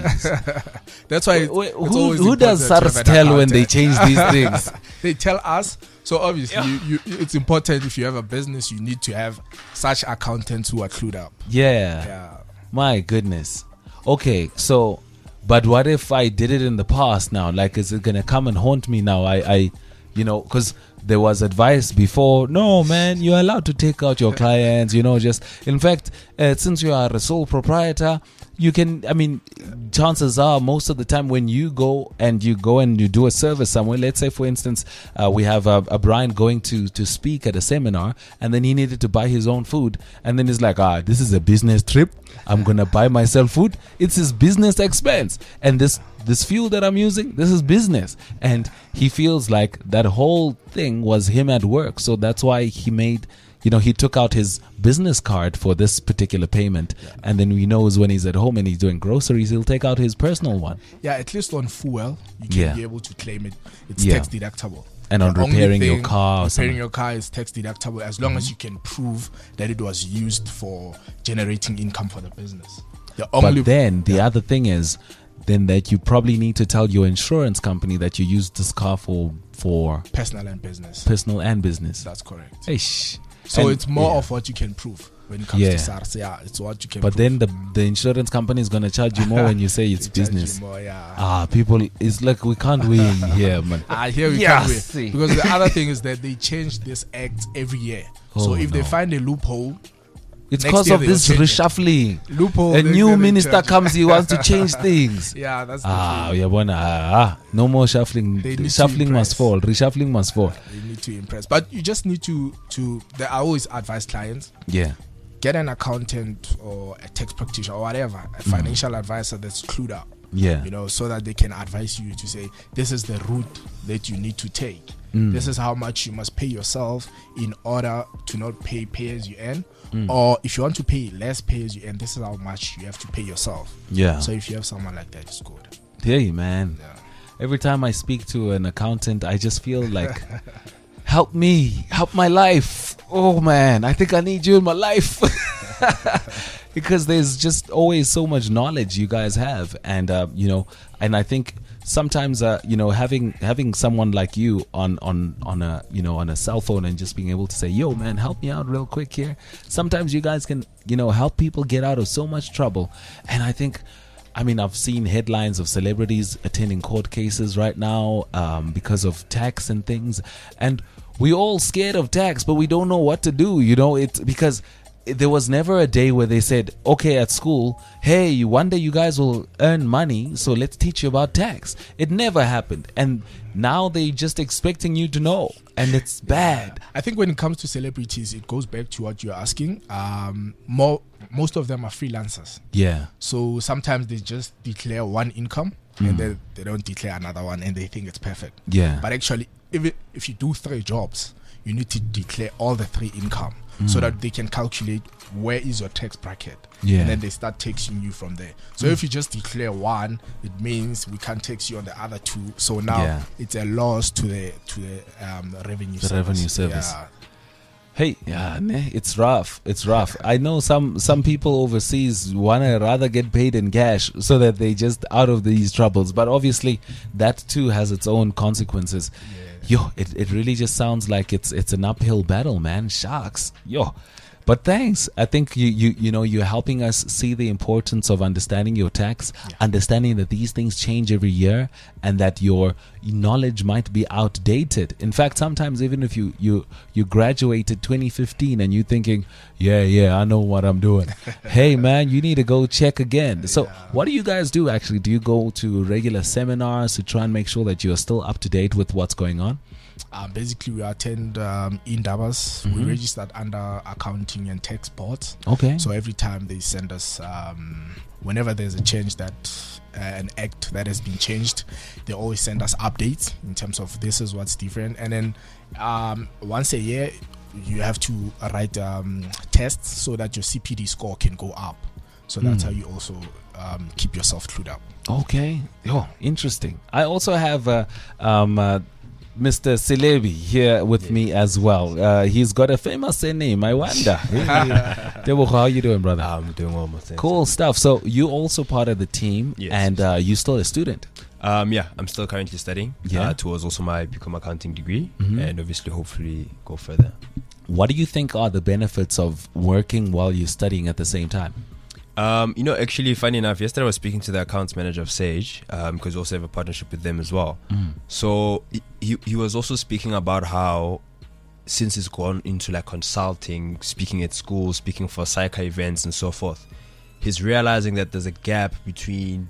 That's why Wait, it's, it's who always who does important to SARS have an tell when they accountant. change these things? They tell us. So obviously, you, you, it's important if you have a business, you need to have such accountants who are clued up. Yeah. Yeah. My goodness. Okay, so, but what if I did it in the past now? Like, is it going to come and haunt me now? I, I you know, because there was advice before. No, man, you're allowed to take out your clients, you know, just, in fact, uh, since you are a sole proprietor, you can, I mean, chances are most of the time when you go and you go and you do a service somewhere, let's say, for instance, uh, we have a, a Brian going to, to speak at a seminar, and then he needed to buy his own food. And then he's like, ah, this is a business trip. I'm going to buy myself food. It's his business expense. And this, this fuel that I'm using, this is business. And he feels like that whole thing was him at work. So that's why he made, you know, he took out his business card for this particular payment. Yeah. And then he knows when he's at home and he's doing groceries, he'll take out his personal one. Yeah, at least on fuel, you can Yeah. be able to claim it. It's Yeah. tax deductible. And on The only repairing your thing- car or repairing something. your car is tax deductible as long as you can prove that it was used for generating income for the business. The only But then the other thing is then that you probably need to tell your insurance company that you used this car for for personal and business. personal and business. That's correct. Ish. So And- it's more yeah. of what you can prove when it comes Yeah. to SARS. Yeah, it's what you can But prove. then the the insurance company is gonna charge you more when you say it's They charge you business. more, yeah. Ah, people, it's like we can't win here, man. Ah, here we Yeah, come with. see. Because the other thing is that they change this act every year. so Oh, if they no. find a loophole, It's next because year of they will this change it. reshuffling. loophole, A they- new they minister charge you. comes, he wants to change things. Yeah, that's the Ah, thing. yeah, bona. Ah, no more shuffling. They need to Shuffling must impress. fall. Reshuffling must fall. You need to impress, but you just need to to. They I always advise clients, Yeah. get an accountant or a tax practitioner or whatever, a financial advisor that's clued up. Yeah. You know, so that they can advise you to say, this is the route that you need to take. Mm. This is how much you must pay yourself in order to not pay pay as you earn. Mm. Or if you want to pay less pay as you earn, this is how much you have to pay yourself. Yeah. So if you have someone like that, it's good. Hey, man. Yeah. Every time I speak to an accountant, I just feel like, help me, help my life. Oh, man, I think I need you in my life. because there's just always so much knowledge you guys have, and uh, you know, and I think sometimes uh, you know, having having someone like you on on on a you know on a cell phone and just being able to say, yo man, help me out real quick here, sometimes you guys can, you know, help people get out of so much trouble. And I think, I mean, I've seen headlines of celebrities attending court cases right now um, because of tax and things, and we all scared of tax, but we don't know what to do, you know. It's because there was never a day where they said, okay, at school, hey, one day you guys will earn money, so let's teach you about tax. It never happened. And now they're just expecting you to know, and it's bad. I think when it comes to celebrities, it goes back to what you're asking. Um, more, most of them are freelancers. Yeah. So sometimes they just declare one income, mm. and then they don't declare another one, and they think it's perfect. Yeah. But actually, if, it, if you do three jobs, you need to declare all the three income. Mm. So that they can calculate where is your tax bracket, yeah. and then they start taxing you from there. So mm. if you just declare one, it means we can't tax you on the other two. So now yeah. it's a loss to the to the um, revenue the service. revenue service. Yeah. Hey, yeah, nah, it's rough. It's rough. I know some some people overseas wanna rather get paid in cash so that they just out of these troubles. But obviously, that too has its own consequences. Yeah. Yo, it, it really just sounds like it's it's an uphill battle, man. Sharks. Yo. But thanks. I think you, you you know, you're helping us see the importance of understanding your tax, yeah. understanding that these things change every year, and that your knowledge might be outdated. In fact, sometimes even if you you, you graduated twenty fifteen and you're thinking, yeah, yeah, I know what I'm doing. Hey, man, you need to go check again. So yeah. what do you guys do, actually? Do you go to regular seminars to try and make sure that you're still up to date with what's going on? Um, basically, we attend um, Indabas. Mm-hmm. We registered under accounting and tax boards. Okay. So every time they send us, um, whenever there's a change that uh, an act that has been changed, they always send us updates in terms of this is what's different. And then um, once a year, you have to write um, tests so that your C P D score can go up. So that's mm. how you also um, keep yourself clued up. Okay. Oh, interesting. I also have uh, um, uh, Mister Silebi here with yeah. me as well. Uh, he's got a famous name, I wonder. Debo, how are you doing, brother? I'm doing well, my thanks. Cool stuff. So you also part of the team, yes, and uh, you still a student? Um, yeah, I'm still currently studying yeah. uh, towards also my Become Accounting degree, mm-hmm. and obviously hopefully go further. What do you think are the benefits of working while you're studying at the same time? Um, you know, actually, funny enough, yesterday I was speaking to the accounts manager of Sage, um, because we also have a partnership with them as well. Mm. So he he was also speaking about how, since he's gone into like consulting, speaking at schools, speaking for psycha events and so forth, he's realizing that there's a gap between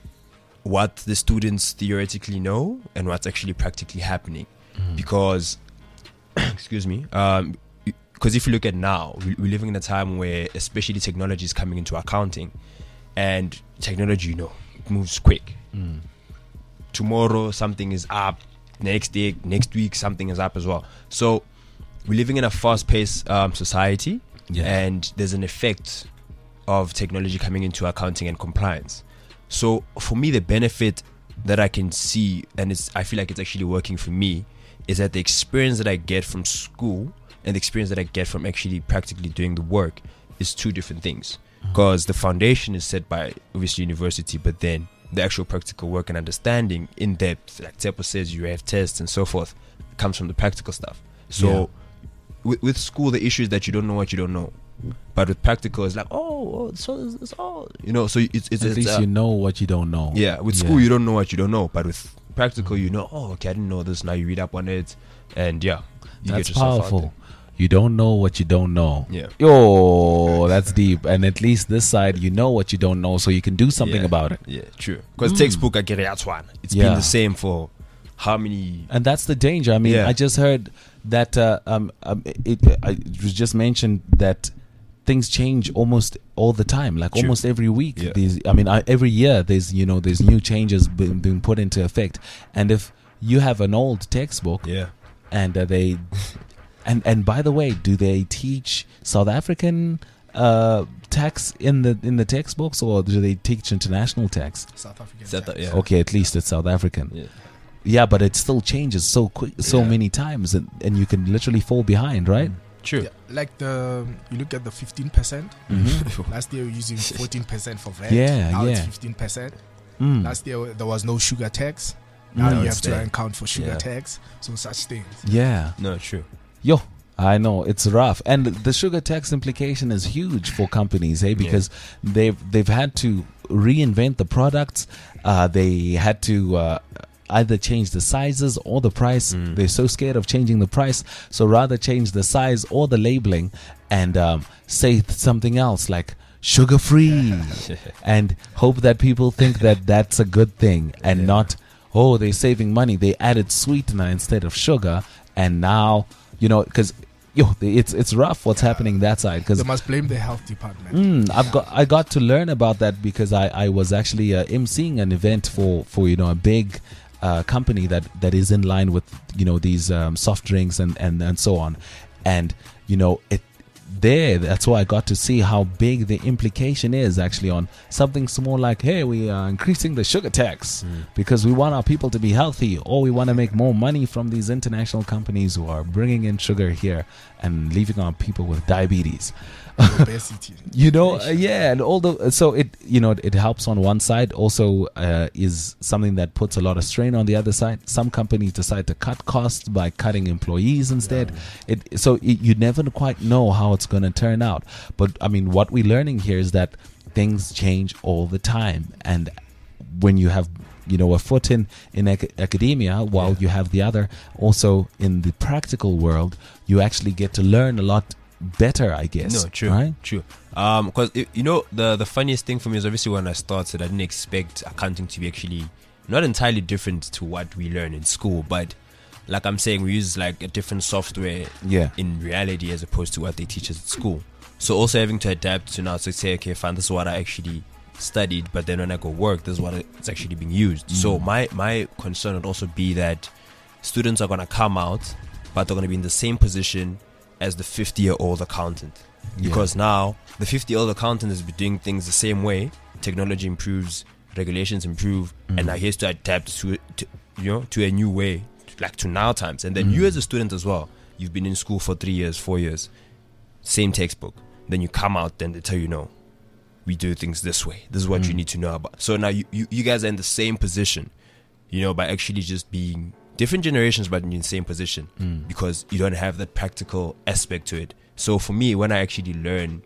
what the students theoretically know and what's actually practically happening. Mm. Because, excuse me, um, because if you look at now, we're living in a time where especially technology is coming into accounting, and technology, you know, it moves quick. Mm. Tomorrow something is up, next day, next week something is up as well. So we're living in a fast-paced um, society, yeah. and there's an effect of technology coming into accounting and compliance. So for me, the benefit that I can see, and it's, I feel like it's actually working for me, is that the experience that I get from school and the experience that I get from actually practically doing the work is two different things. Because mm. the foundation is set by obviously university, but then the actual practical work and understanding in depth, like Tsepo says, you have tests and so forth, comes from the practical stuff. So yeah. with, with school, the issue is that you don't know what you don't know. But with practical, it's like, oh, oh so it's, it's all, you know, so it's, it's at it's, least uh, you know what you don't know. Yeah, with yeah. school, you don't know what you don't know. But with practical, you know, oh, okay, I didn't know this. Now you read up on it, and yeah, you that's get yourself powerful. out there. You don't know what you don't know. Yeah. Yo, that's deep. And at least this side, you know what you don't know, so you can do something yeah. about it. Yeah, true. Because Mm. textbook, I get it. One. It's Yeah. been the same for how many? And that's the danger. I mean, Yeah. I just heard that uh, um, um, it, I, it was just mentioned that things change almost all the time, like True. almost every week. Yeah. These, I mean, I, every year there's you know there's new changes being, being put into effect. And if you have an old textbook, Yeah. and uh, they, and and by the way, do they teach South African uh, tax in the in the textbooks, or do they teach international tax? South African. Set tax. that, yeah. Okay, at least it's South African. Yeah. Yeah, but it still changes so quick, so Yeah. many times, and, and you can literally fall behind, right? True. Yeah, like the you look at the fifteen percent. Mhm. Last year we were using fourteen percent for V A T. Yeah, now it's yeah. fifteen percent. Mm. Last year there was no sugar tax. Now No, you it's have to there. account for sugar Yeah. tax. So such things. Yeah. No, true. Yo, I know it's rough, and the sugar tax implication is huge for companies, hey, because they've they've had to reinvent the products. Uh, they had to uh, either change the sizes or the price. Mm. They're so scared of changing the price, so rather change the size or the labeling and um, say th- something else like sugar free, and hope that people think that that's a good thing and Yeah. not, oh, they're saving money. They added sweetener instead of sugar, and now, you know, because yo, it's it's rough what's happening that side. Because They must blame the health department. Mm, I've got I got to learn about that because I, I was actually uh, emceeing an event for, for you know a big uh, company that, that is in line with you know these um, soft drinks and, and, and so on, and you know it there that's why I got to see how big the implication is actually on something small like, hey, we are increasing the sugar tax because we want our people to be healthy, or we want to make more money from these international companies who are bringing in sugar here and leaving our people with diabetes. Obesity. You know, uh, yeah, and all the so it you know it helps on one side. Also, uh, is something that puts a lot of strain on the other side. Some companies decide to cut costs by cutting employees instead. It so it, you never quite know how it's going to turn out. But I mean, what we're learning here is that things change all the time, and when you have you know a foot in in ac- academia while you have the other also in the practical world, you actually get to learn a lot better, I guess. No, true, Right? true. Um, because you know the the funniest thing for me is obviously when I started, I didn't expect accounting to be actually not entirely different to what we learn in school, but like I'm saying, we use like a different software Yeah. in reality as opposed to what they teach us at school. So also having to adapt to now to say, okay, fine, this is what I actually studied, but then when I go work, this is what it's actually being used. So my my concern would also be that students are gonna come out, but they're gonna be in the same position as the fifty-year-old accountant, because now the fifty-year-old accountant is doing things the same way. Technology improves, regulations improve, and now he has to adapt to, to you know to a new way, like to now times. And then you as a student as well, you've been in school for three years, four years, same textbook. Then you come out, then they tell you, no, we do things this way. This is what you need to know about. So now you, you you guys are in the same position, you know, by actually just being different generations, but in the same position, because you don't have that practical aspect to it. So for me, when I actually learn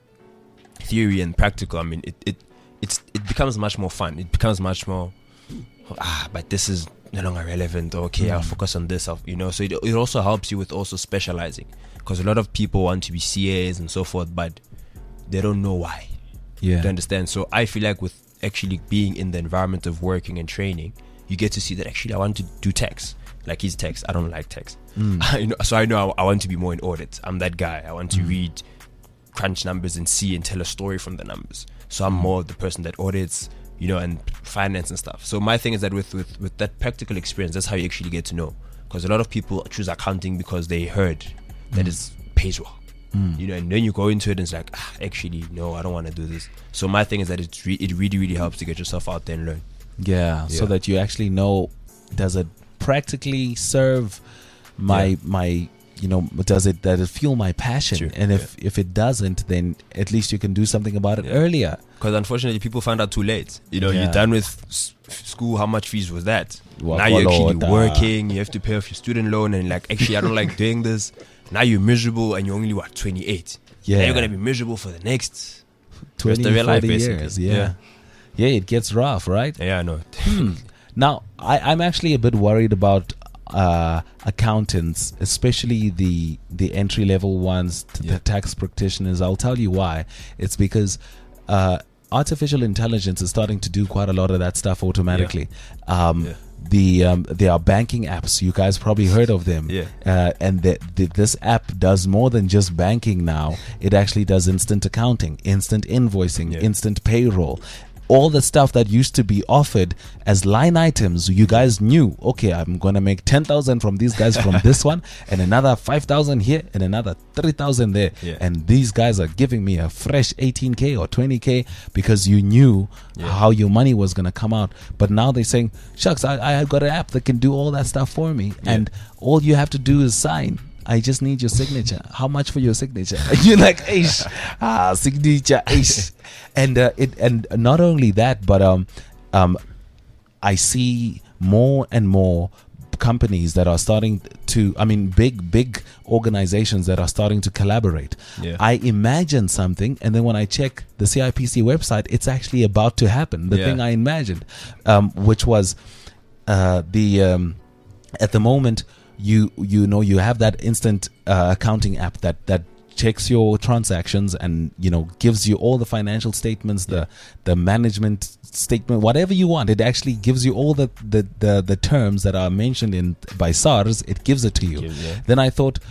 theory and practical, I mean, it it it's it becomes much more fun. It becomes much more ah, but this is no longer relevant. Okay, I'll focus on this. I'll, you know, so it it also helps you with also specializing, because a lot of people want to be C As and so forth, but they don't know why. Yeah. Do you understand? So I feel like with actually being in the environment of working and training, you get to see that actually I want to do tax. Like his tax, I don't like tax. I know, so I know I, I want to be more in audit. I'm that guy. I want to read, crunch numbers and see and tell a story from the numbers. So I'm more the person that audits, you know, and finance and stuff. So my thing is that with, with, with that practical experience, that's how you actually get to know. Because a lot of people choose accounting because they heard that it pays well. You know, and then you go into it and it's like, ah, actually, no, I don't want to do this. So my thing is that it's re- it really, really helps to get yourself out there and learn. Yeah, so Yeah. that you actually know, does it practically serve my Yeah. my you know does it does it fuel my passion? True, And if if it doesn't, then at least you can do something about it Yeah. earlier. Because unfortunately, people find out too late. You know, Yeah. you're done with s- school. How much fees was that? Wa- now you're actually walota. working. You have to pay off your student loan, and like, actually, I don't like doing this. Now you're miserable, and you're only what twenty-eight. Yeah. Now you're gonna be miserable for the next twenty, rest of your life, forty basically. years. Yeah. Yeah. yeah, it gets rough, right? Yeah, I know. Now, I, I'm actually a bit worried about uh, accountants, especially the the entry level ones, t- Yeah. the tax practitioners. I'll tell you why. It's because uh, artificial intelligence is starting to do quite a lot of that stuff automatically. Um, Yeah. The um, there are banking apps. You guys probably heard of them. Yeah. Uh, and the, the, this app does more than just banking now. It actually does instant accounting, instant invoicing, Yeah. instant payroll. All the stuff that used to be offered as line items, you guys knew, okay, I'm going to make ten thousand from these guys from this one, and another five thousand here, and another three thousand there. Yeah. And these guys are giving me a fresh eighteen K or twenty K because you knew Yeah. how your money was going to come out. But now they're saying, shucks, I, I got an app that can do all that stuff for me. Yeah. And all you have to do is sign. I just need your signature. How much for your signature? And you're like, ish, ah, signature, ish. And uh, it, and not only that, but um, um, I see more and more companies that are starting to, I mean, big, big organizations that are starting to collaborate. Yeah. I imagine something, and then when I check the C I P C website, it's actually about to happen. The Yeah. thing I imagined, um, which was uh, the um, at the moment, you you know, you have that instant uh, accounting app that that checks your transactions and, you know, gives you all the financial statements, the the management statement, whatever you want. It actually gives you all the the the, the terms that are mentioned in by SARS. It gives it to you. Yeah. Then I thought,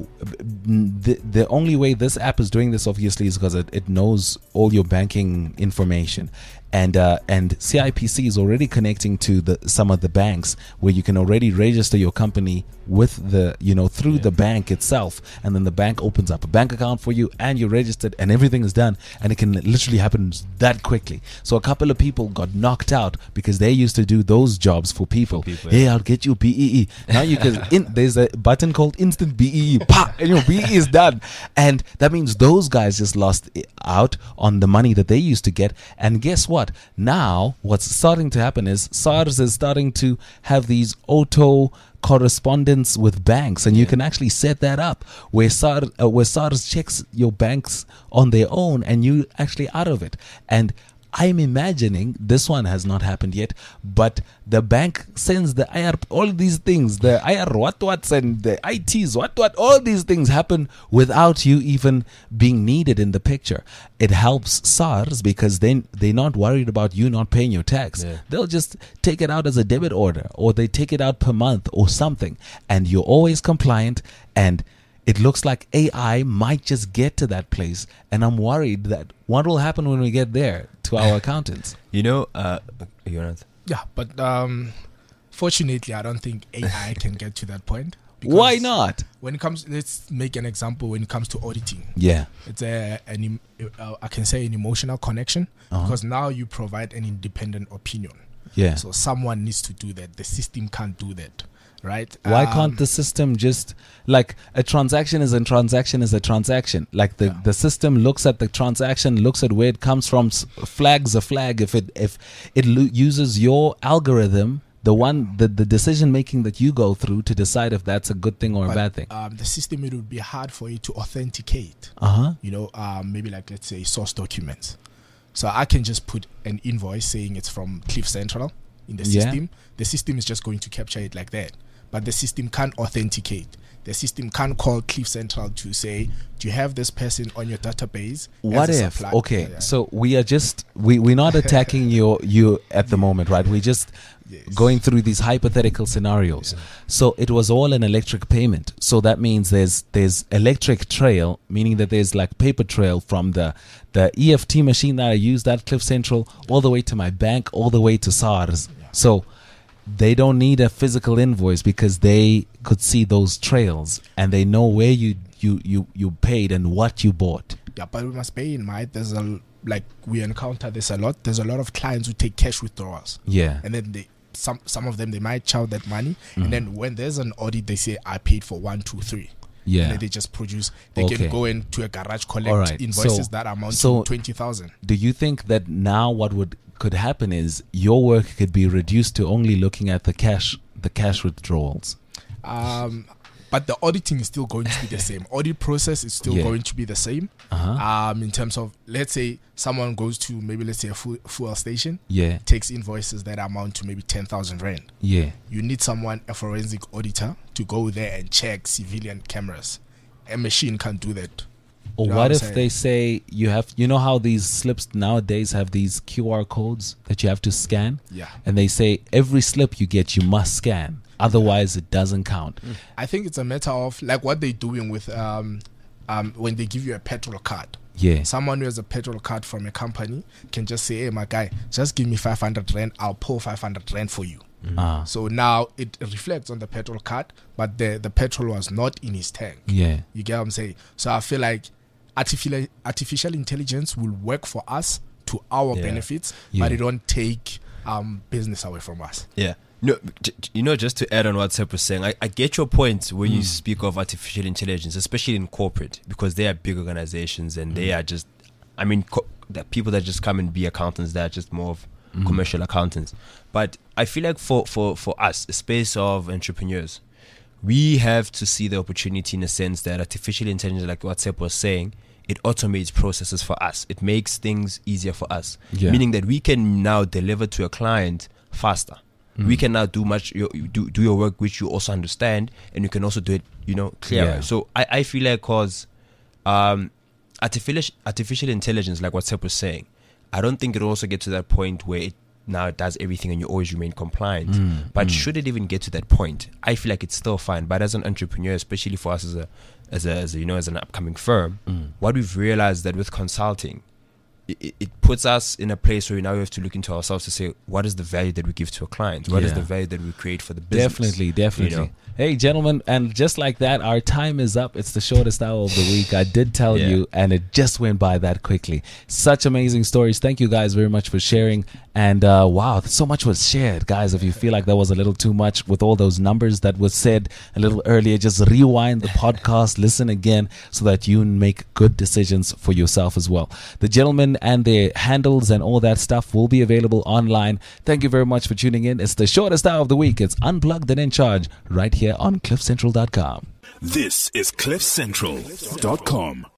the the only way this app is doing this, obviously, is because it, it knows all your banking information. And uh, and C I P C is already connecting to the some of the banks where you can already register your company with the, you know, through Yeah. the bank itself, and then the bank opens up a bank account for you, and you're registered, and everything is done, and it can literally happen that quickly. So a couple of people got knocked out because they used to do those jobs for people. For people, Hey, yeah. I'll get you B E E. Now you can. In, there's a button called Instant B E E. Pa, and your B E E is done, and that means those guys just lost i- out on the money that they used to get. And guess what? Now what's starting to happen is SARS is starting to have these auto correspondence with banks, and you can actually set that up where SARS, uh, where SARS checks your banks on their own, and you actually out of it. And I'm imagining this one has not happened yet, but the bank sends the I R, all these things, the I R what what's and the I Ts what what, all these things happen without you even being needed in the picture. It helps SARS because then they're not worried about you not paying your tax. Yeah. They'll just take it out as a debit order, or they take it out per month or something, and you're always compliant. And it looks like A I might just get to that place, and I'm worried that what will happen when we get there to our accountants. You know, uh, Jonathan. Yeah, but um, fortunately, I don't think A I can get to that point. Why not? When it comes, let's make an example. When it comes to auditing, Yeah. it's a an em- uh, I can say an emotional connection, Uh-huh. because now you provide an independent opinion. Yeah. So someone needs to do that. The system can't do that, right? Why Um, can't the system just, like, a transaction is a transaction is a transaction. Like the, Yeah. the system looks at the transaction, looks at where it comes from, s- flags a flag. If it if it lo- uses your algorithm, the one the, the decision making that you go through to decide if that's a good thing or a but, bad thing. Um, the system, it would be hard for it to authenticate. Uh huh. You know, um, maybe like, let's say, source documents. So I can just put an invoice saying it's from Cliff Central in the Yeah. system. The system is just going to capture it like that. But the system can't authenticate. The system can't call Cliff Central to say, do you have this person on your database? as What a if? supply-" Okay, Yeah. so we are just we we're not attacking your you at the moment, right? We're just Yes. going through these hypothetical scenarios. So it was all an electric payment. So that means there's there's electric trail, meaning that there's like paper trail from the the E F T machine that I used at Cliff Central all the way to my bank, all the way to SARS. So they don't need a physical invoice because they could see those trails and they know where you you you, you paid and what you bought. Yeah, but we must bear in mind, there's a, like, we encounter this a lot. There's a lot of clients who take cash withdrawals. Yeah. And then they, some some of them, they might chow that money. Mhm. And then when there's an audit, they say, I paid for one, two, three. And Yeah. then they just produce, they Okay. can go into a garage, collect All right. invoices So- that amount so- to twenty thousand. Do you think that now what would could happen is your work could be reduced to only looking at the cash the cash withdrawals? Um, but the auditing is still going to be the same. Audit process is still Yeah. going to be the same. Uh-huh. Um, in terms of, let's say someone goes to maybe, let's say, a fuel, fuel station, Yeah. takes invoices that amount to maybe ten thousand rand. Yeah. You need someone, a forensic auditor, to go there and check civilian cameras. A machine can't do that. Or You know what what I'm if saying? they say you have, you know how these slips nowadays have these Q R codes that you have to scan? Yeah. And they say every slip you get, you must scan. Otherwise, it doesn't count. I think it's a matter of like what they're doing with um, um, when they give you a petrol card. Yeah. Someone who has a petrol card from a company can just say, hey, my guy, just give me five hundred rand. I'll pull five hundred rand for you. Ah. So now it reflects on the petrol card, but the, the petrol was not in his tank. Yeah. You get what I'm saying? So I feel like artificial artificial intelligence will work for us to our Yeah. benefits, Yeah. but it don't take um, business away from us. Yeah. No, j- j- you know, just to add on what Sep was saying, I, I get your point when Mm. you speak of artificial intelligence, especially in corporate, because they are big organizations and Mm. they are just, I mean, co- the people that just come and be accountants, they're just more of Mm. commercial accountants. But I feel like for, for, for us, a space of entrepreneurs, we have to see the opportunity in a sense that artificial intelligence, like what Sep was saying, it automates processes for us. It makes things easier for us. Yeah. Meaning that we can now deliver to a client faster. Mm. We can now do much your, you do do your work which you also understand, and you can also do it, you know, clearer. Yeah. So I, I feel like cause um artificial artificial intelligence, like what Sep was saying, I don't think it'll also get to that point where it now it does everything and you always remain compliant. Mm, But mm. should it even get to that point, I feel like it's still fine. But as an entrepreneur, especially for us as a as a, as a you know as an upcoming firm, Mm. what we've realized that with consulting, it, it puts us in a place where now we have to look into ourselves to say, what is the value that we give to a client? What is Yeah. the value that we create for the business? Definitely, definitely. You know? Hey, gentlemen, and just like that, our time is up. It's the shortest hour of the week. I did tell Yeah. you, and it just went by that quickly. Such amazing stories. Thank you guys very much for sharing. And uh, wow, so much was shared. Guys, if you feel like that was a little too much with all those numbers that was said a little earlier, just rewind the podcast, listen again, so that you make good decisions for yourself as well. The gentlemen and their handles and all that stuff will be available online. Thank you very much for tuning in. It's the shortest hour of the week. It's Unplugged and In Charge right here on cliff central dot com. This is cliff central dot com.